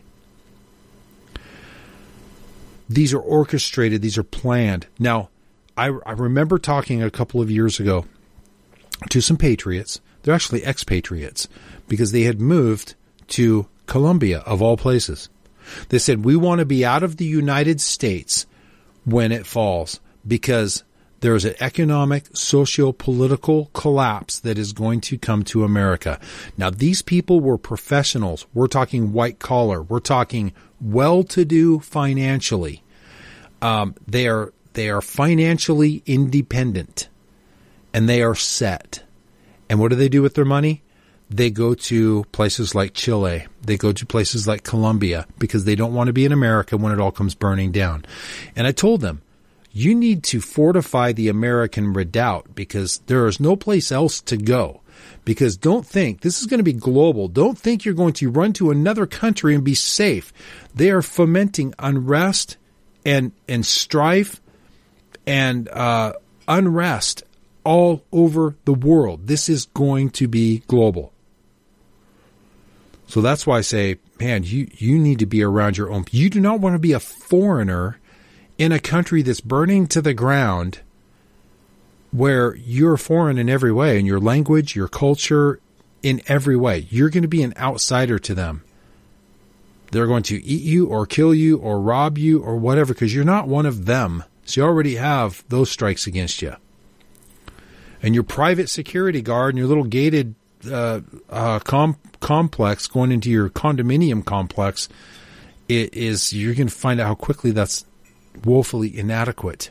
These are orchestrated. These are planned. Now, I, I remember talking a couple of years ago to some patriots. They're actually expatriates because they had moved to Colombia, of all places. They said, we want to be out of the United States when it falls because there is an economic, socio-political collapse that is going to come to America. Now, these people were professionals. We're talking white collar. We're talking well-to-do financially. Um, they are they are financially independent, and they are set. And what do they do with their money? They go to places like Chile. They go to places like Colombia because they don't want to be in America when it all comes burning down. And I told them, you need to fortify the American redoubt because there is no place else to go. Because don't think, this is going to be global. Don't think you're going to run to another country and be safe. They are fomenting unrest and, and strife and uh, unrest all over the world. This is going to be global. So that's why I say, man, you, you need to be around your own. You do not want to be a foreigner in a country that's burning to the ground where you're foreign in every way, in your language, your culture, in every way. You're going to be an outsider to them. They're going to eat you or kill you or rob you or whatever because you're not one of them. So you already have those strikes against you. And your private security guard and your little gated uh, uh, com- complex going into your condominium complex, it is you're going to find out how quickly that's woefully inadequate.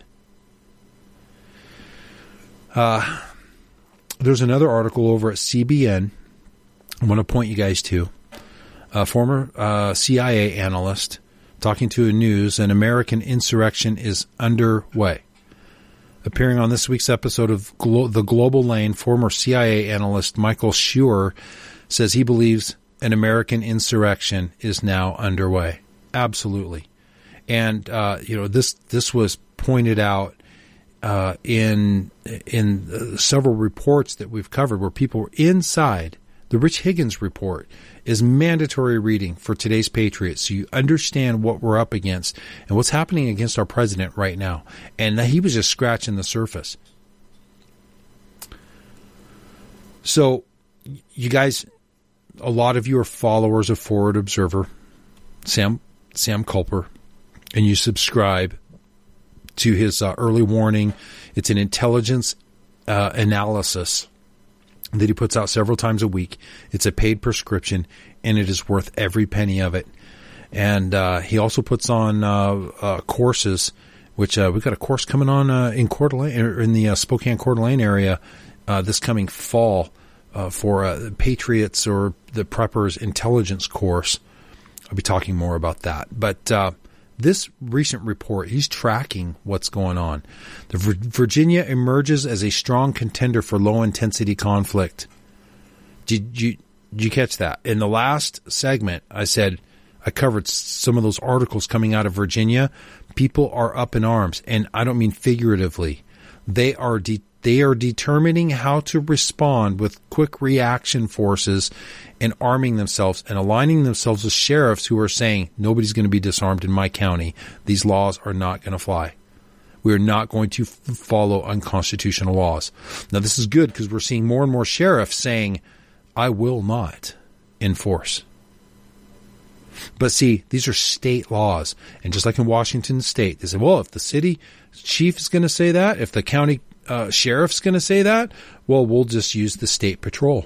Uh, there's another article over at C B N I want to point you guys to. A former uh, C I A analyst talking to a news, an American insurrection is underway. Appearing on this week's episode of Glo- The Global Lane, former C I A analyst Michael Scheuer says he believes an American insurrection is now underway. Absolutely. And, uh, you know, this this was pointed out uh, in in uh, several reports that we've covered where people were inside. The Rich Higgins report is mandatory reading for today's Patriots so you understand what we're up against and what's happening against our president right now. And he was just scratching the surface. So, you guys, a lot of you are followers of Forward Observer, Sam Sam Culper, and you subscribe to his uh, early warning. It's an intelligence uh, analysis that he puts out several times a week. It's a paid prescription, and it is worth every penny of it. And uh, he also puts on uh, uh, courses, which uh, we've got a course coming on uh, in Coeur d'Alene, or in the uh, Spokane Coeur d'Alene area uh, this coming fall uh, for uh, Patriots or the Preppers Intelligence course. I'll be talking more about that. But uh, this recent report, he's tracking what's going on. The Vir- Virginia emerges as a strong contender for low-intensity conflict. Did you, did you catch that? In the last segment, I said I covered some of those articles coming out of Virginia. People are up in arms, and I don't mean figuratively. They are de- they are determining how to respond with quick reaction forces and arming themselves and aligning themselves with sheriffs who are saying, nobody's going to be disarmed in my county. These laws are not going to fly. We are not going to f- follow unconstitutional laws. Now, this is good because we're seeing more and more sheriffs saying, I will not enforce. But see, these are state laws. And just like in Washington State, they say, well, if the city chief is going to say that, if the county uh, sheriff's going to say that, well, we'll just use the state patrol.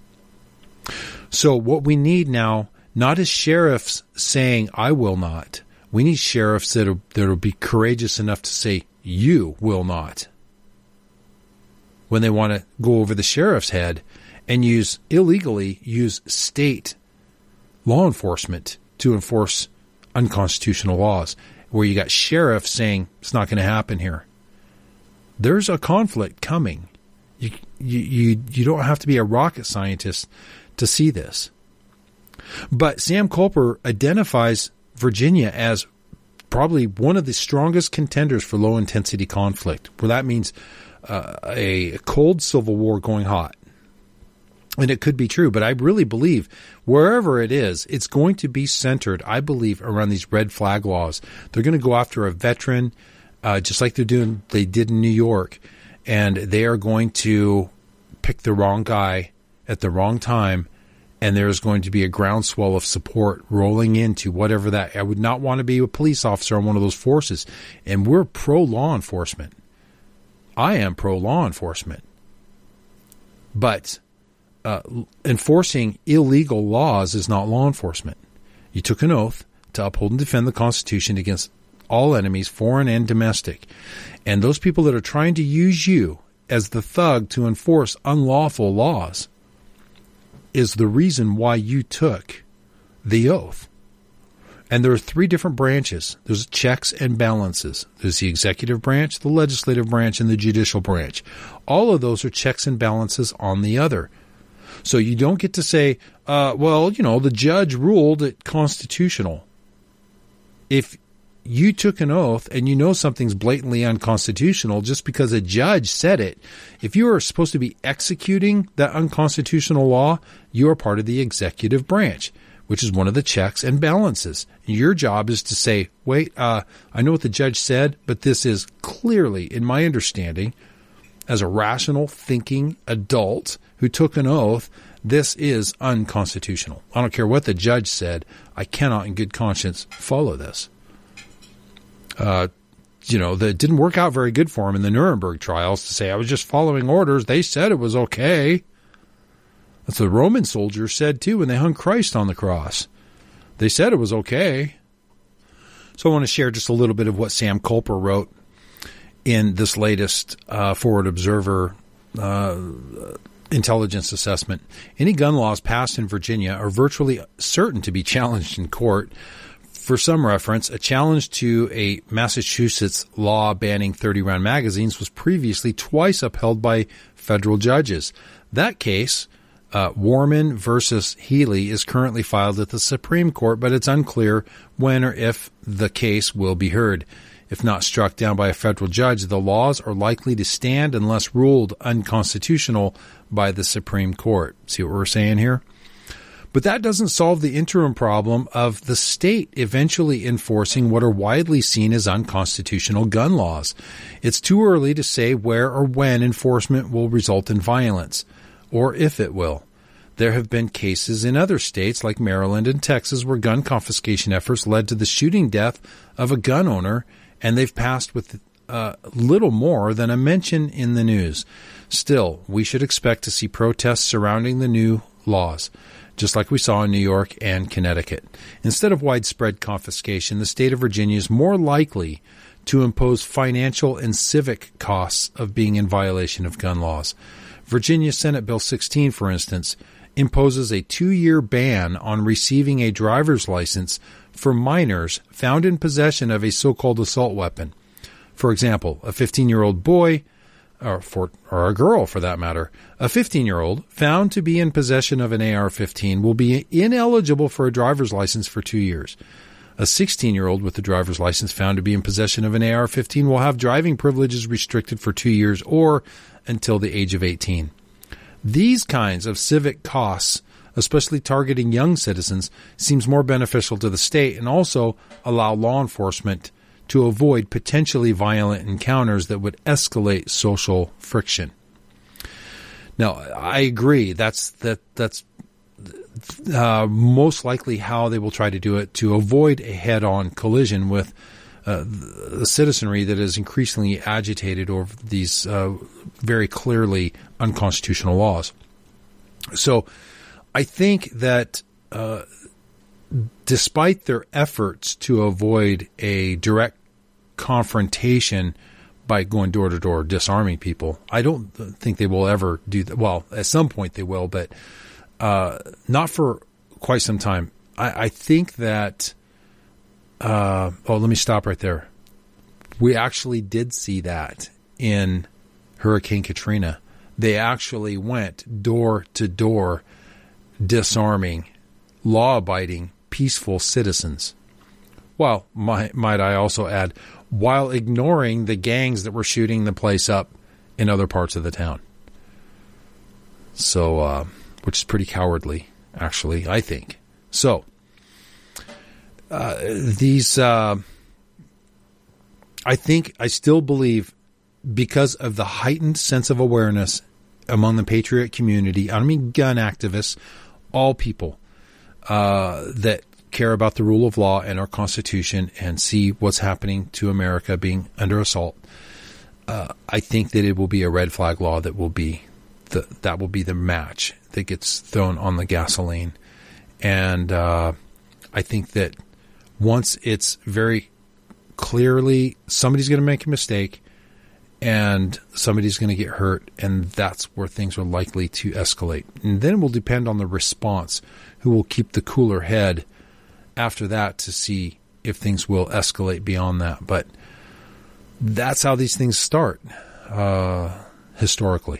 So what we need now, not is sheriffs saying, I will not. We need sheriffs that are, that will be courageous enough to say, you will not. When they want to go over the sheriff's head and use, illegally, use state law enforcement to enforce unconstitutional laws, where you got sheriffs saying it's not going to happen here. There's a conflict coming. You, you, you, you don't have to be a rocket scientist to see this. But Sam Culper identifies Virginia as probably one of the strongest contenders for low-intensity conflict, where that means uh, a cold civil war going hot. And it could be true, but I really believe wherever it is, it's going to be centered, I believe, around these red flag laws. They're going to go after a veteran, uh, just like they're doing, they did in New York, and they are going to pick the wrong guy at the wrong time, and there's going to be a groundswell of support rolling into whatever that. I would not want to be a police officer on one of those forces, and we're pro-law enforcement. I am pro-law enforcement. But uh, enforcing illegal laws is not law enforcement. You took an oath to uphold and defend the Constitution against all enemies, foreign and domestic. And those people that are trying to use you as the thug to enforce unlawful laws is the reason why you took the oath. And there are three different branches. There's checks and balances. There's the executive branch, the legislative branch, and the judicial branch. All of those are checks and balances on the other. So you don't get to say, uh, well, you know, the judge ruled it constitutional. If you took an oath and you know something's blatantly unconstitutional just because a judge said it, if you are supposed to be executing that unconstitutional law, you are part of the executive branch, which is one of the checks and balances. Your job is to say, wait, uh, I know what the judge said, but this is clearly, in my understanding, as a rational, thinking adult who took an oath, this is unconstitutional. I don't care what the judge said. I cannot in good conscience follow this. Uh, you know, that didn't work out very good for him in the Nuremberg trials to say, I was just following orders. They said it was okay. That's what the Roman soldiers said too when they hung Christ on the cross. They said it was okay. So I want to share just a little bit of what Sam Culper wrote in this latest uh, Forward Observer uh, intelligence assessment. Any gun laws passed in Virginia are virtually certain to be challenged in court. For some reference, a challenge to a Massachusetts law banning thirty-round magazines was previously twice upheld by federal judges. That case, uh, Warman versus Healy, is currently filed at the Supreme Court, but it's unclear when or if the case will be heard. If not struck down by a federal judge, the laws are likely to stand unless ruled unconstitutional by the Supreme Court. See what we're saying here? But that doesn't solve the interim problem of the state eventually enforcing what are widely seen as unconstitutional gun laws. It's too early to say where or when enforcement will result in violence, or if it will. There have been cases in other states like Maryland and Texas where gun confiscation efforts led to the shooting death of a gun owner, and they've passed with uh, little more than a mention in the news. Still, we should expect to see protests surrounding the new laws, just like we saw in New York and Connecticut. Instead of widespread confiscation, the state of Virginia is more likely to impose financial and civic costs of being in violation of gun laws. Virginia Senate Bill sixteen, for instance, imposes a two-year ban on receiving a driver's license for minors found in possession of a so-called assault weapon. For example, a fifteen-year-old boy, or for or a girl for that matter, a fifteen-year-old found to be in possession of an A R fifteen will be ineligible for a driver's license for two years. A sixteen-year-old with a driver's license found to be in possession of an A R fifteen will have driving privileges restricted for two years or until the age of eighteen. These kinds of civic costs, especially targeting young citizens, seems more beneficial to the state and also allow law enforcement to avoid potentially violent encounters that would escalate social friction. Now, I agree. That's that that's uh, most likely how they will try to do it, to avoid a head-on collision with uh, the citizenry that is increasingly agitated over these uh, very clearly unconstitutional laws. So I think that uh, despite their efforts to avoid a direct confrontation by going door to door, disarming people, I don't think they will ever do that. Well, at some point they will, but uh, not for quite some time. I, I think that uh, oh, let me stop right there. We actually did see that in Hurricane Katrina. They actually went door to door disarming law-abiding, peaceful citizens. Well, might, might I also add, while ignoring the gangs that were shooting the place up in other parts of the town. So, uh, which is pretty cowardly, actually, I think. So, uh, these, uh, I think, I still believe, because of the heightened sense of awareness among the patriot community, I don't mean gun activists, all people uh, that care about the rule of law and our Constitution and see what's happening to America being under assault, uh, I think that it will be a red flag law that will be the, that will be the match that gets thrown on the gasoline. And uh, I think that once it's very clearly somebody's going to make a mistake and somebody's going to get hurt, and that's where things are likely to escalate. And then it will depend on the response, who will keep the cooler head after that to see if things will escalate beyond that. But that's how these things start uh, historically.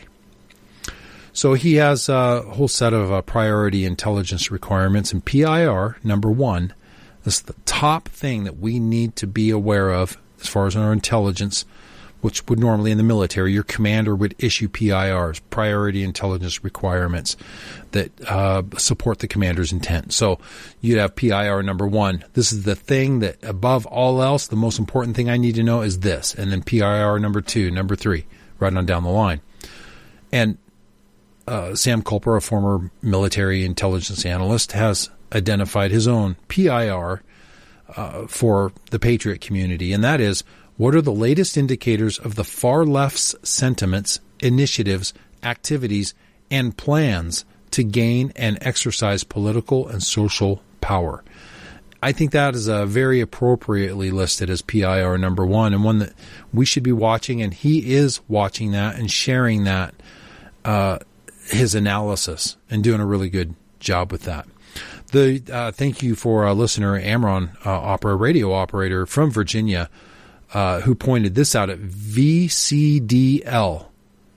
So he has a whole set of uh, priority intelligence requirements, and P I R, number one, this is the top thing that we need to be aware of as far as our intelligence, which would normally in the military, your commander would issue P I Rs, priority intelligence requirements, that uh, support the commander's intent. So you'd have P I R number one. This is the thing that above all else, the most important thing I need to know is this. And then P I R number two, number three, right on down the line. And uh, Sam Culper, a former military intelligence analyst, has identified his own P I R uh, for the patriot community, and that is, what are the latest indicators of the far left's sentiments, initiatives, activities, and plans to gain and exercise political and social power? I think that is a very appropriately listed as P I R number one, and one that we should be watching, and he is watching that and sharing that, uh, his analysis, and doing a really good job with that. The uh, thank you for a listener, Amron uh, opera radio operator from Virginia, Uh, who pointed this out at V C D L,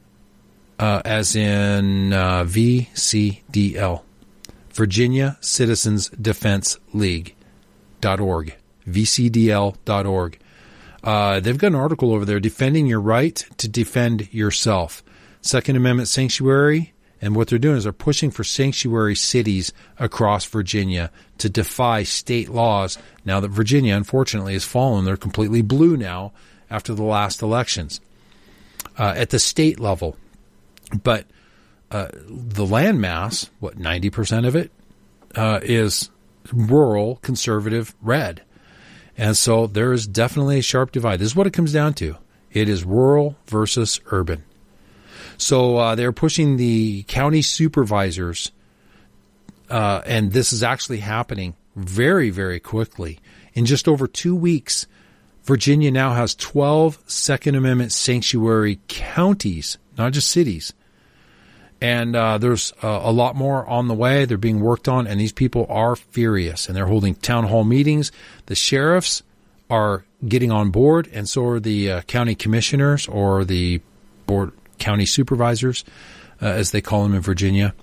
uh, as in uh, V C D L, Virginia Citizens Defense League dot org, V C D L dot org. Uh, they've got an article over there, Defending Your Right to Defend Yourself, Second Amendment Sanctuary. And what they're doing is they're pushing for sanctuary cities across Virginia to defy state laws now that Virginia, unfortunately, has fallen. They're completely blue now after the last elections uh, at the state level. But uh, the landmass, what, ninety percent of it, uh, is rural, conservative, red. And so there is definitely a sharp divide. This is what it comes down to. It is rural versus urban. So uh, they're pushing the county supervisors, uh, and this is actually happening very, very quickly. In just over two weeks, Virginia now has twelve Second Amendment sanctuary counties, not just cities. And uh, there's uh, a lot more on the way. They're being worked on, and these people are furious, and they're holding town hall meetings. The sheriffs are getting on board, and so are the uh, county commissioners, or the board county supervisors, uh, as they call them in Virginia.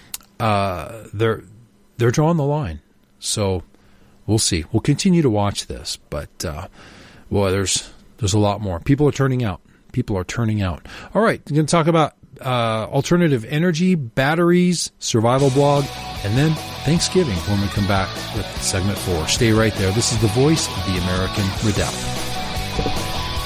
Uh, they're they're drawing the line. So we'll see. We'll continue to watch this, but uh, boy, there's there's a lot more. People are turning out. People are turning out. All right, we're going to talk about uh, alternative energy, batteries, survival blog, and then Thanksgiving when we come back with segment four. Stay right there. This is the voice of the American Redoubt.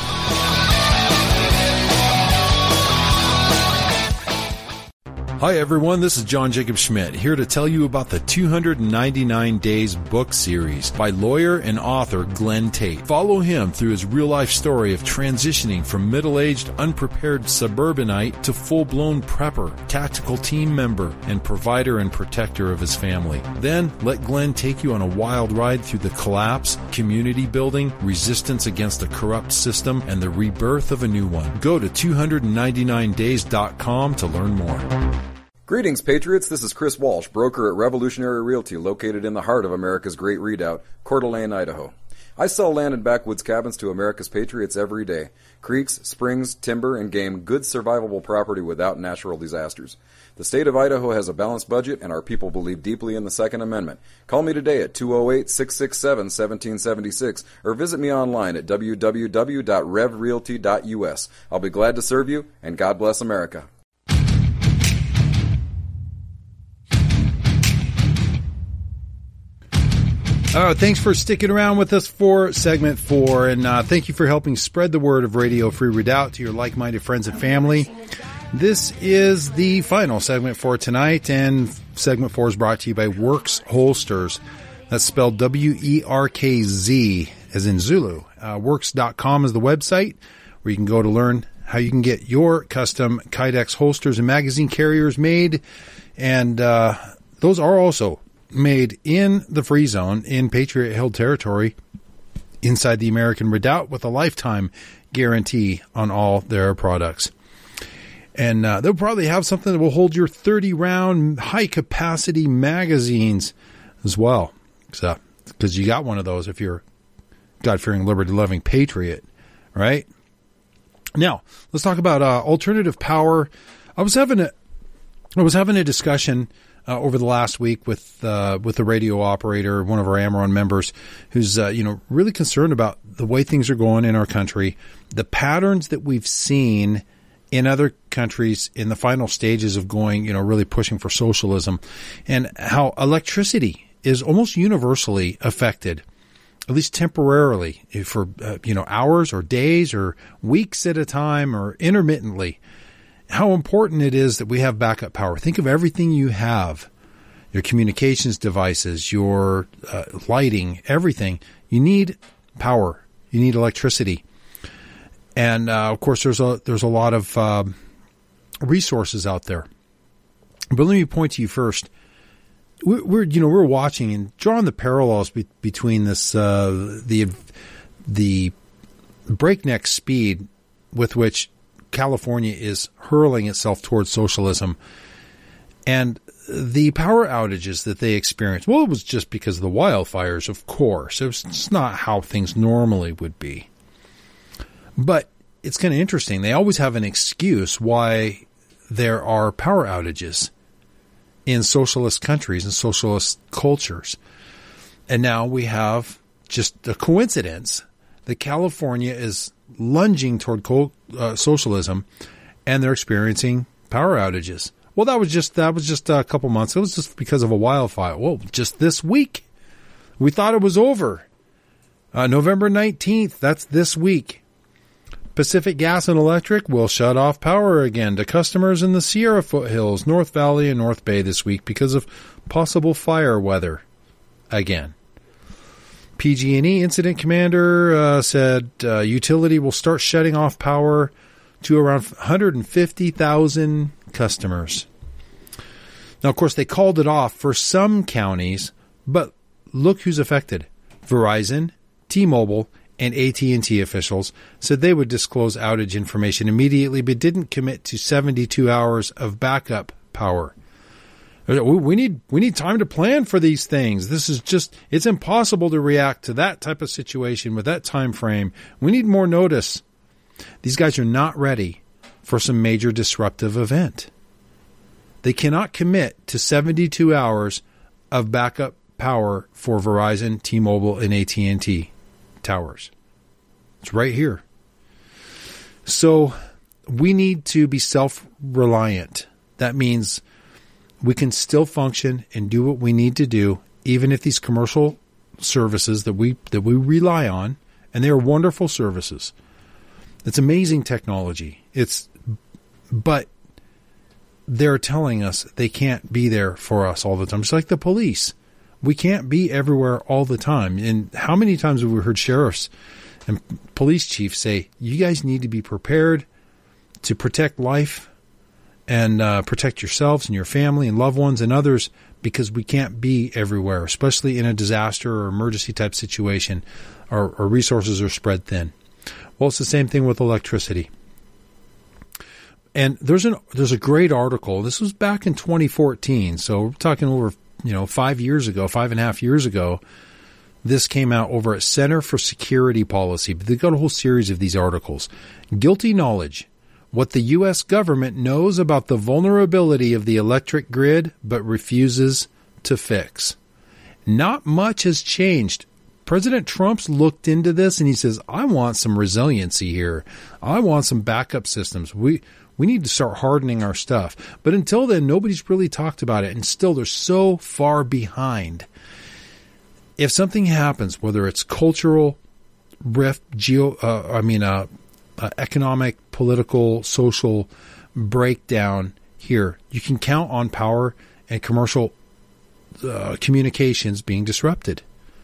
Hi everyone, this is John Jacob Schmidt, here to tell you about the two hundred ninety-nine Days book series by lawyer and author Glenn Tate. Follow him through his real-life story of transitioning from middle-aged, unprepared suburbanite to full-blown prepper, tactical team member, and provider and protector of his family. Then, let Glenn take you on a wild ride through the collapse, community building, resistance against a corrupt system, and the rebirth of a new one. Go to two ninety-nine days dot com to learn more. Greetings, Patriots. This is Chris Walsh, broker at Revolutionary Realty, located in the heart of America's Great Redoubt, Coeur d'Alene, Idaho. I sell land and backwoods cabins to America's patriots every day. Creeks, springs, timber, and game, good survivable property without natural disasters. The state of Idaho has a balanced budget, and our people believe deeply in the Second Amendment. Call me today at two oh eight, six six seven, one seven seven six or visit me online at w w w dot rev realty dot u s. I'll be glad to serve you, and God bless America. Uh, thanks for sticking around with us for segment four, and uh, thank you for helping spread the word of Radio Free Redoubt to your like-minded friends and family. This is the final segment for tonight, and segment four is brought to you by Werks Holsters. That's spelled W E R K Z, as in Zulu. Uh, werks dot com is the website where you can go to learn how you can get your custom Kydex holsters and magazine carriers made, and uh, those are also made in the Free Zone in Patriot-held territory inside the American Redoubt with a lifetime guarantee on all their products. And uh, they'll probably have something that will hold your thirty round high-capacity magazines as well. So, because you got one of those if you're God-fearing, liberty-loving patriot, right? Now, let's talk about uh, alternative power. I was having a, I was having a discussion Uh, over the last week with uh, with the radio operator, one of our Amaron members, who's uh, you know really concerned about the way things are going in our country, the patterns that we've seen in other countries in the final stages of going, you know, really pushing for socialism, and how electricity is almost universally affected, at least temporarily, for uh, you know hours or days or weeks at a time or intermittently. How important it is that we have backup power. Think of everything you have, your communications devices, your uh, lighting, everything. You need power. You need electricity. And, uh, of course, there's a there's a lot of uh, resources out there. But let me point to you first. We're, we're you know we're watching and drawing the parallels be- between this uh, the the breakneck speed with which California is hurling itself towards socialism, and the power outages that they experienced. Well, it was just because of the wildfires, of course. It was, it's not how things normally would be. But it's kind of interesting. They always have an excuse why there are power outages in socialist countries and socialist cultures. And now we have just a coincidence that California is lunging toward co- uh, socialism, and they're experiencing power outages. Well, that was just that was just a couple months. It was just because of a wildfire. Well, just this week, we thought it was over. Uh, November nineteenth, that's this week. Pacific Gas and Electric will shut off power again to customers in the Sierra foothills, North Valley, and North Bay this week because of possible fire weather again. P G and E incident commander uh, said uh, utility will start shutting off power to around one hundred fifty thousand customers. Now, of course, they called it off for some counties, but look who's affected. Verizon, T-Mobile, and A T and T officials said they would disclose outage information immediately, but didn't commit to seventy-two hours of backup power. We need we need time to plan for these things. This is just, it's impossible to react to that type of situation with that time frame. We need more notice. These guys are not ready for some major disruptive event. They cannot commit to seventy-two hours of backup power for Verizon, T-Mobile, and A T and T towers. It's right here. So we need to be self-reliant. That means we can still function and do what we need to do, even if these commercial services that we that we rely on, and they are wonderful services. It's amazing technology. It's, but they're telling us they can't be there for us all the time. It's like the police. We can't be everywhere all the time. And how many times have we heard sheriffs and police chiefs say, you guys need to be prepared to protect life and uh, protect yourselves and your family and loved ones and others, because we can't be everywhere, especially in a disaster or emergency type situation. Our, our resources are spread thin. Well, it's the same thing with electricity. And there's an there's a great article. This was back in twenty fourteen, so we're talking over you know five years ago, five and a half years ago. This came out over at Center for Security Policy. But they've got a whole series of these articles. Guilty knowledge. What the U S government knows about the vulnerability of the electric grid, but refuses to fix. Not much has changed. President Trump's looked into this and he says, I want some resiliency here. I want some backup systems. We we need to start hardening our stuff. But until then, nobody's really talked about it. And still, they're so far behind. If something happens, whether it's cultural rift, geo, uh, I mean, uh, uh, economic, political, social breakdown here, you can count on power and commercial uh, communications being disrupted.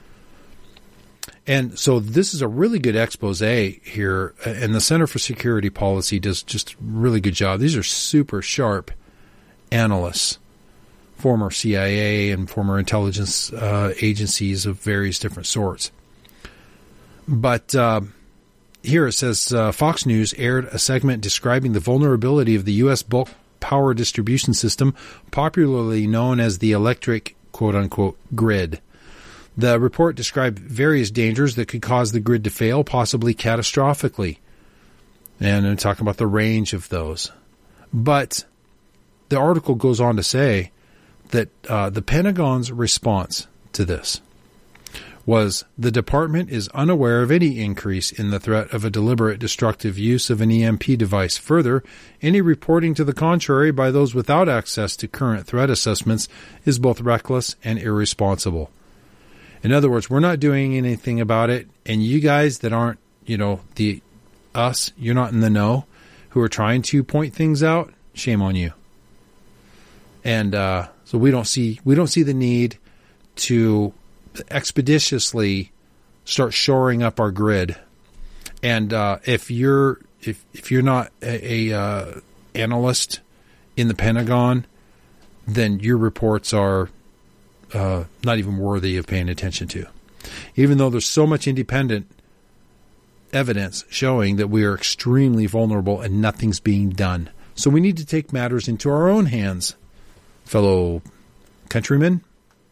And so this is a really good expose here, and the Center for Security Policy does just a really good job. These are super sharp analysts, former C I A and former intelligence uh, agencies of various different sorts. But uh, here it says uh, Fox News aired a segment describing the vulnerability of the U S bulk power distribution system, popularly known as the electric, quote-unquote, grid. The report described various dangers that could cause the grid to fail, possibly catastrophically. And I'm talking about the range of those. But the article goes on to say that uh, the Pentagon's response to this was the department is unaware of any increase in the threat of a deliberate destructive use of an E M P device. Further, any reporting to the contrary by those without access to current threat assessments is both reckless and irresponsible. In other words, we're not doing anything about it, and you guys that aren't, you know, the us, you're not in the know, who are trying to point things out, shame on you. And uh, so we don't see we don't see the need to expeditiously start shoring up our grid. And uh, if you're if if you're not a, a uh, analyst in the Pentagon, then your reports are uh, not even worthy of paying attention to. Even though there's so much independent evidence showing that we are extremely vulnerable and nothing's being done. So we need to take matters into our own hands, fellow countrymen.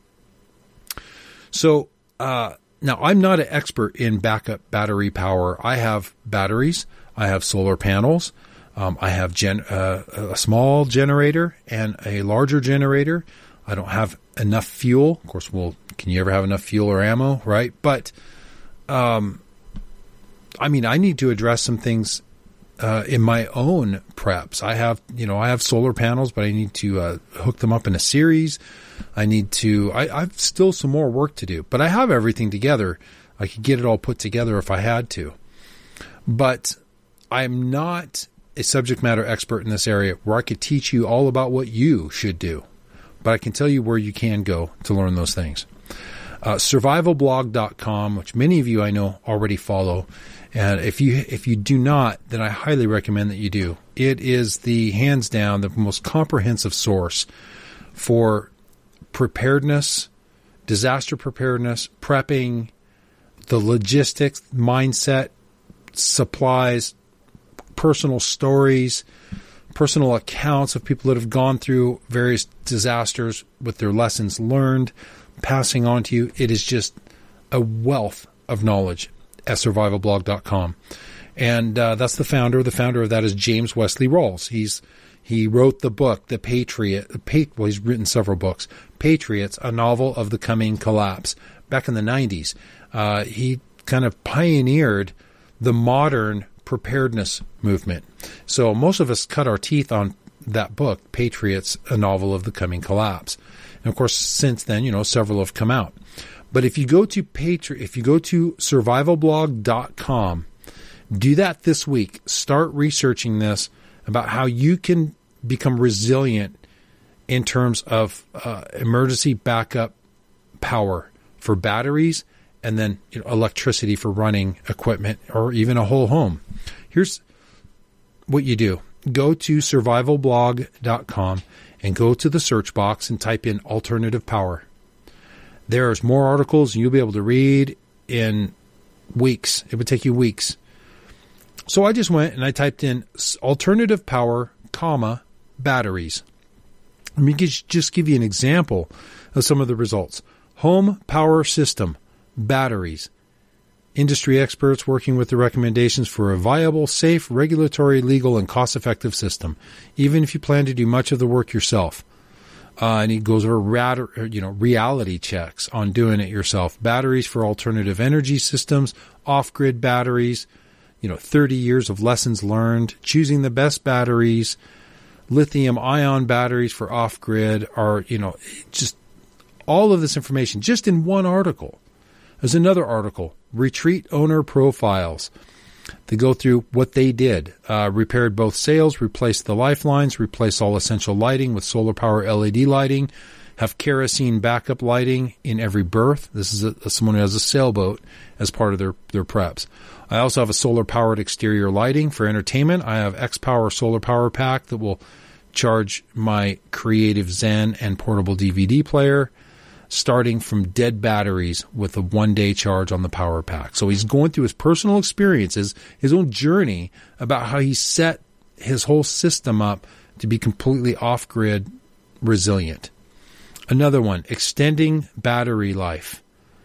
So uh, now I'm not an expert in backup battery power. I have batteries. I have solar panels. Um, I have gen- uh, a small generator and a larger generator. I don't have enough fuel. Of course, well, can you ever have enough fuel or ammo, right? But, um, I mean, I need to address some things uh, in my own preps. I have, you know, I have solar panels, but I need to uh, hook them up in a series. I need to, I, I've still some more work to do, but I have everything together. I could get it all put together if I had to. But I'm not a subject matter expert in this area where I could teach you all about what you should do. But I can tell you where you can go to learn those things. Uh, survival blog dot com, which many of you I know already follow. And if you if you do not, then I highly recommend that you do. It is the, hands down, the most comprehensive source for preparedness, disaster preparedness, prepping, the logistics, mindset, supplies, personal stories, personal accounts of people that have gone through various disasters with their lessons learned, passing on to you. It is just a wealth of knowledge at survival blog dot com. And uh, that's the founder. The founder of that is James Wesley Rawls. He's He wrote the book, The Patriot. Well, he's written several books. Patriots, A Novel of the Coming Collapse. Back in the nineties, uh, he kind of pioneered the modern preparedness movement. So most of us cut our teeth on that book, Patriots, A Novel of the Coming Collapse. And of course, since then, you know, several have come out. But if you go to Patri- if you go to survival blog dot com, do that this week. Start researching this about how you can become resilient in terms of uh, emergency backup power for batteries and then, you know, electricity for running equipment or even a whole home. Here's what you do. Go to survival blog dot com and go to the search box and type in alternative power. There's more articles and you'll be able to read in weeks. It would take you weeks. So I just went and I typed in alternative power, comma, batteries. Let me just give you an example of some of the results. Home power system, Batteries. Industry experts working with the recommendations for a viable, safe, regulatory, legal, and cost-effective system, even if you plan to do much of the work yourself. Uh, and he goes over rad- you know, reality checks on doing it yourself. Batteries for alternative energy systems, off-grid batteries, you know, thirty years of lessons learned, choosing the best batteries, lithium-ion batteries for off-grid are, you know, just all of this information just in one article. There's another article, Retreat Owner Profiles. They go through what they did. Uh, repaired both sails, replaced the lifelines, replaced all essential lighting with solar power L E D lighting, have kerosene backup lighting in every berth. This is a, someone who has a sailboat as part of their, their preps. I also have a solar-powered exterior lighting for entertainment. I have X-Power solar power pack that will charge my Creative Zen and portable D V D player, starting from dead batteries with a one-day charge on the power pack. So he's going through his personal experiences, his own journey about how he set his whole system up to be completely off-grid resilient. Another one, extending battery life.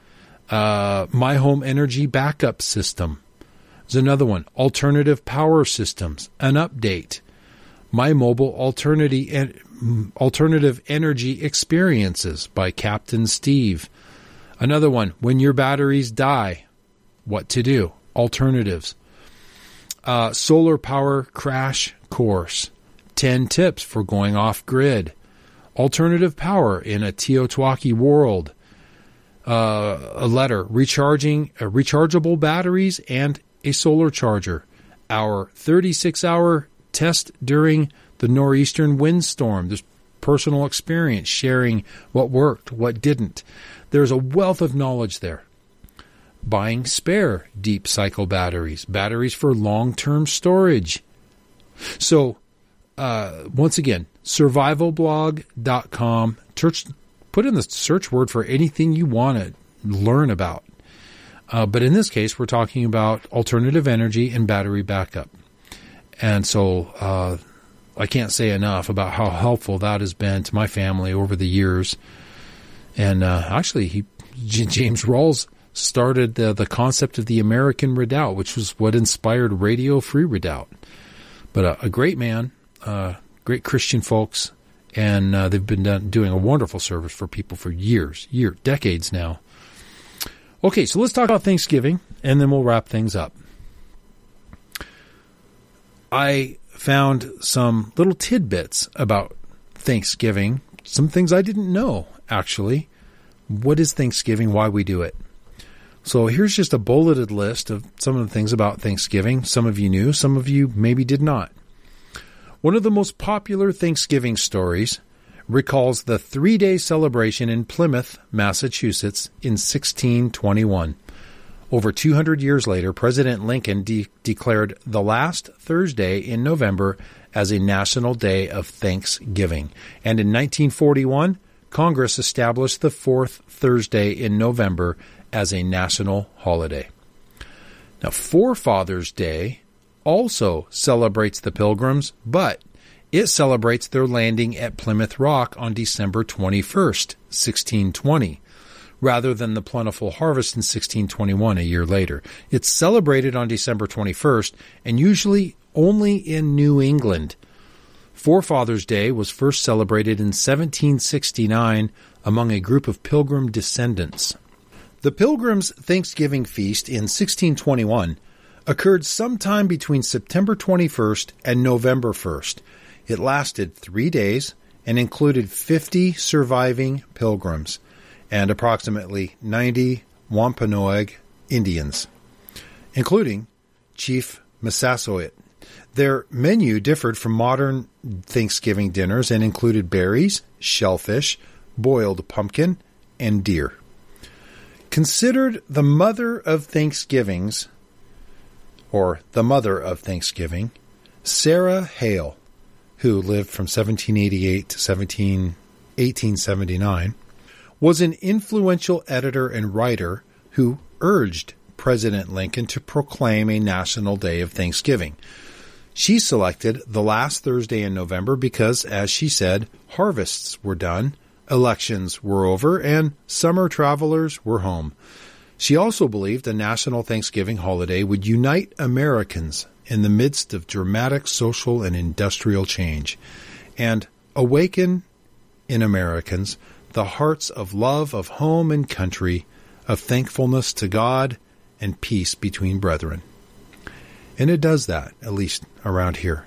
Uh, My Home Energy Backup System. There's another one, alternative power systems, an update. My Mobile Alternative Alternative Energy Experiences by Captain Steve. Another one, when your batteries die, what to do, alternatives. Uh, solar Power Crash Course, ten tips for going off-grid. Alternative power in a Teotihuacan world. Uh, a letter, recharging uh, rechargeable batteries and a solar charger. Our thirty-six hour test during the nor'eastern windstorm. There's personal experience, sharing what worked, what didn't. There's a wealth of knowledge there. Buying spare deep cycle batteries, batteries for long-term storage. So, uh, once again, survival blog dot com. Search, put in the search word for anything you want to learn about. Uh, but in this case, we're talking about alternative energy and battery backup. And so uh, I can't say enough about how helpful that has been to my family over the years. And uh, actually, he, J- James Rawls started the, the concept of the American Redoubt, which was what inspired Radio Free Redoubt. But uh, a great man, uh, great Christian folks, and uh, they've been done, doing a wonderful service for people for years, year, decades now. Okay, so let's talk about Thanksgiving, and then we'll wrap things up. I found some little tidbits about Thanksgiving, some things I didn't know, actually. What is Thanksgiving? Why we do it? So here's just a bulleted list of some of the things about Thanksgiving. Some of you knew, some of you maybe did not. One of the most popular Thanksgiving stories recalls the three-day celebration in Plymouth, Massachusetts in sixteen twenty-one. Over two hundred years later, President Lincoln de- declared the last Thursday in November as a national day of Thanksgiving. And in nineteen forty-one, Congress established the fourth Thursday in November as a national holiday. Now, Forefathers' Day also celebrates the Pilgrims, but it celebrates their landing at Plymouth Rock on December twenty-first, sixteen twenty, rather than the plentiful harvest in sixteen twenty-one, a year later. It's celebrated on December twenty-first, and usually only in New England. Forefathers' Day was first celebrated in seventeen sixty-nine among a group of Pilgrim descendants. The Pilgrims' Thanksgiving feast in sixteen twenty-one occurred sometime between September twenty-first and November first. It lasted three days and included fifty surviving pilgrims and approximately ninety Wampanoag Indians, including Chief Massasoit. Their menu differed from modern Thanksgiving dinners and included berries, shellfish, boiled pumpkin, and deer. Considered the mother of Thanksgivings, or the mother of Thanksgiving, Sarah Hale, who lived from seventeen eighty-eight to eighteen seventy-nine, was an influential editor and writer who urged President Lincoln to proclaim a national day of Thanksgiving. She selected the last Thursday in November because, as she said, harvests were done, elections were over, and summer travelers were home. She also believed a national Thanksgiving holiday would unite Americans in the midst of dramatic social and industrial change and awaken in Americans the hearts of love of home and country, of thankfulness to God, and peace between brethren. And it does that, at least around here.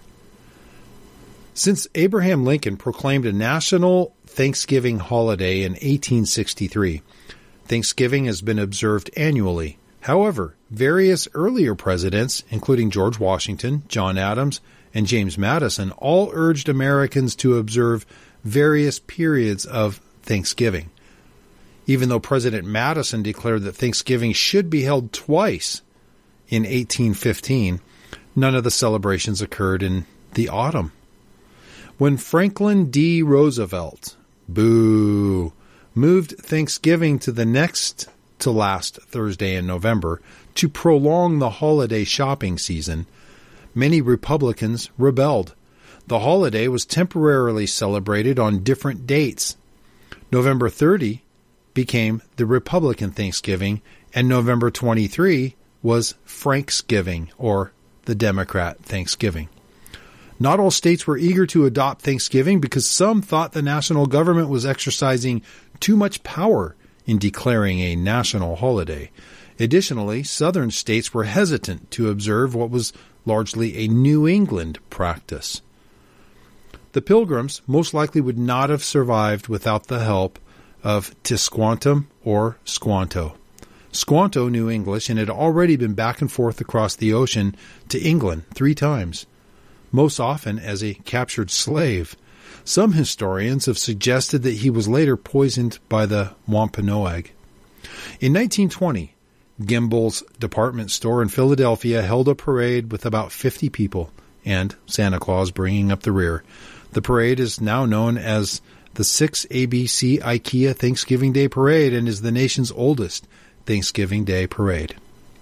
Since Abraham Lincoln proclaimed a national Thanksgiving holiday in eighteen sixty-three, Thanksgiving has been observed annually. However, various earlier presidents, including George Washington, John Adams, and James Madison, all urged Americans to observe various periods of Thanksgiving. Even though President Madison declared that Thanksgiving should be held twice in eighteen fifteen, none of the celebrations occurred in the autumn. When Franklin D. Roosevelt, boo, moved Thanksgiving to the next to last Thursday in November to prolong the holiday shopping season, many Republicans rebelled. The holiday was temporarily celebrated on different dates. November thirtieth became the Republican Thanksgiving, and November twenty-third was Franksgiving, or the Democrat Thanksgiving. Not all states were eager to adopt Thanksgiving because some thought the national government was exercising too much power in declaring a national holiday. Additionally, southern states were hesitant to observe what was largely a New England practice. The Pilgrims most likely would not have survived without the help of Tisquantum or Squanto. Squanto knew English and had already been back and forth across the ocean to England three times, most often as a captured slave. Some historians have suggested that he was later poisoned by the Wampanoag. In nineteen twenty, Gimbel's department store in Philadelphia held a parade with about fifty people, and Santa Claus bringing up the rear. The parade is now known as the six A B C IKEA Thanksgiving Day Parade and is the nation's oldest Thanksgiving Day parade.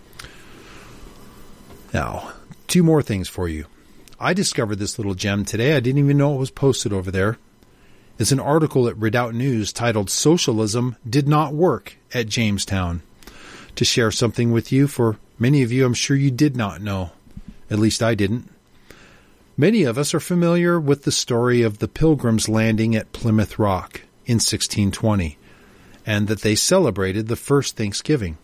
Now, two more things for you. I discovered this little gem today. I didn't even know it was posted over there. It's an article at Redoubt News titled "Socialism Did Not Work at Jamestown." To share something with you, for many of you, I'm sure you did not know. At least I didn't. Many of us are familiar with the story of the Pilgrims landing at Plymouth Rock in sixteen twenty, and that they celebrated the first Thanksgiving.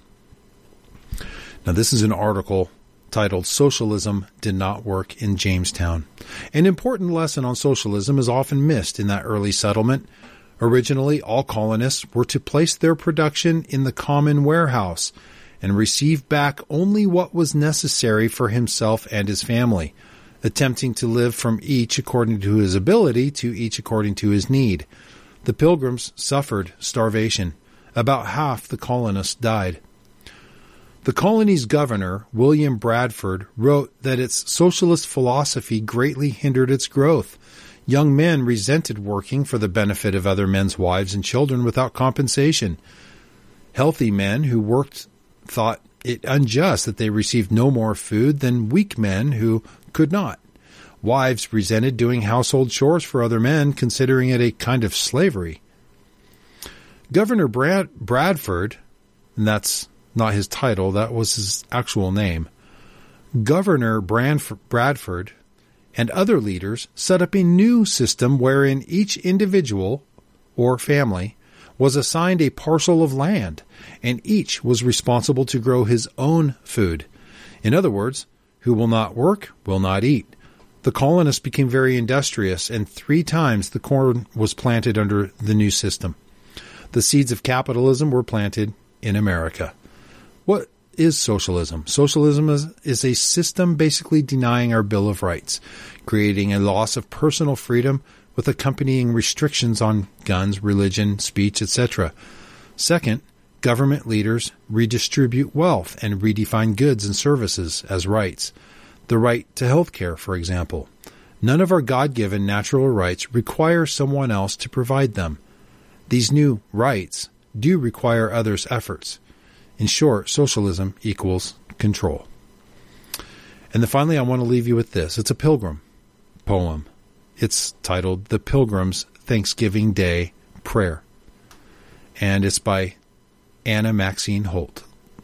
Now, this is an article titled "Socialism Did Not Work in Jamestown." An important lesson on socialism is often missed in that early settlement. Originally, all colonists were to place their production in the common warehouse and receive back only what was necessary for himself and his family, attempting to live from each according to his ability to each according to his need. The Pilgrims suffered starvation. About half the colonists died. The colony's governor, William Bradford, wrote that its socialist philosophy greatly hindered its growth. Young men resented working for the benefit of other men's wives and children without compensation. Healthy men who worked thought it unjust that they received no more food than weak men who could not. Wives resented doing household chores for other men, considering it a kind of slavery. Governor Brad- Bradford, and that's not his title, that was his actual name, Governor Branf- Bradford and other leaders set up a new system wherein each individual or family was assigned a parcel of land, and each was responsible to grow his own food. In other words, who will not work will not eat. The colonists became very industrious, and three times the corn was planted under the new system. The seeds of capitalism were planted in America. What is socialism? Socialism is, is a system basically denying our Bill of Rights, creating a loss of personal freedom with accompanying restrictions on guns, religion, speech, et cetera. Second, government leaders redistribute wealth and redefine goods and services as rights. The right to health care, for example. None of our God-given natural rights require someone else to provide them. These new rights do require others' efforts. In short, socialism equals control. And then finally, I want to leave you with this. It's a Pilgrim poem. It's titled "The Pilgrim's Thanksgiving Day Prayer." And it's by Anna Maxine Holt.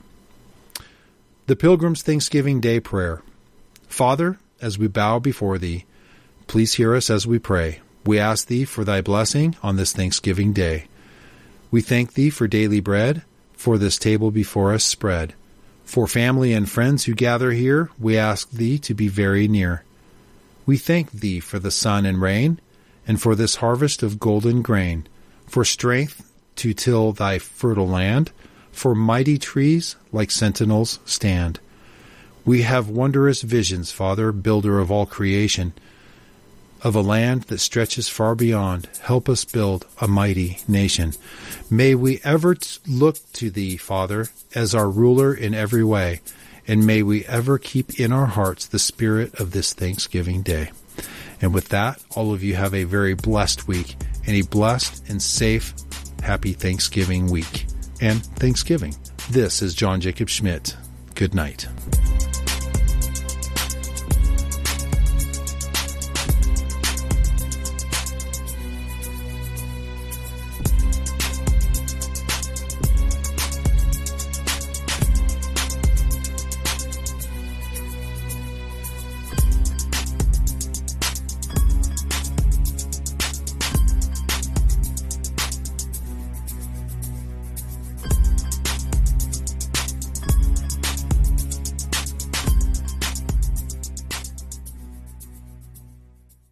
The Pilgrim's Thanksgiving Day Prayer. Father, as we bow before Thee, please hear us as we pray. We ask Thee for Thy blessing on this Thanksgiving Day. We thank Thee for daily bread, for this table before us spread. For family and friends who gather here, we ask Thee to be very near. We thank Thee for the sun and rain, and for this harvest of golden grain, for strength to till Thy fertile land, for mighty trees like sentinels stand. We have wondrous visions, Father, builder of all creation, of a land that stretches far beyond. Help us build a mighty nation. May we ever t- look to Thee, Father, as our ruler in every way, and may we ever keep in our hearts the spirit of this Thanksgiving Day. And with that, all of you have a very blessed week, and a blessed and safe, happy Thanksgiving week and Thanksgiving. This is John Jacob Schmidt. Good night.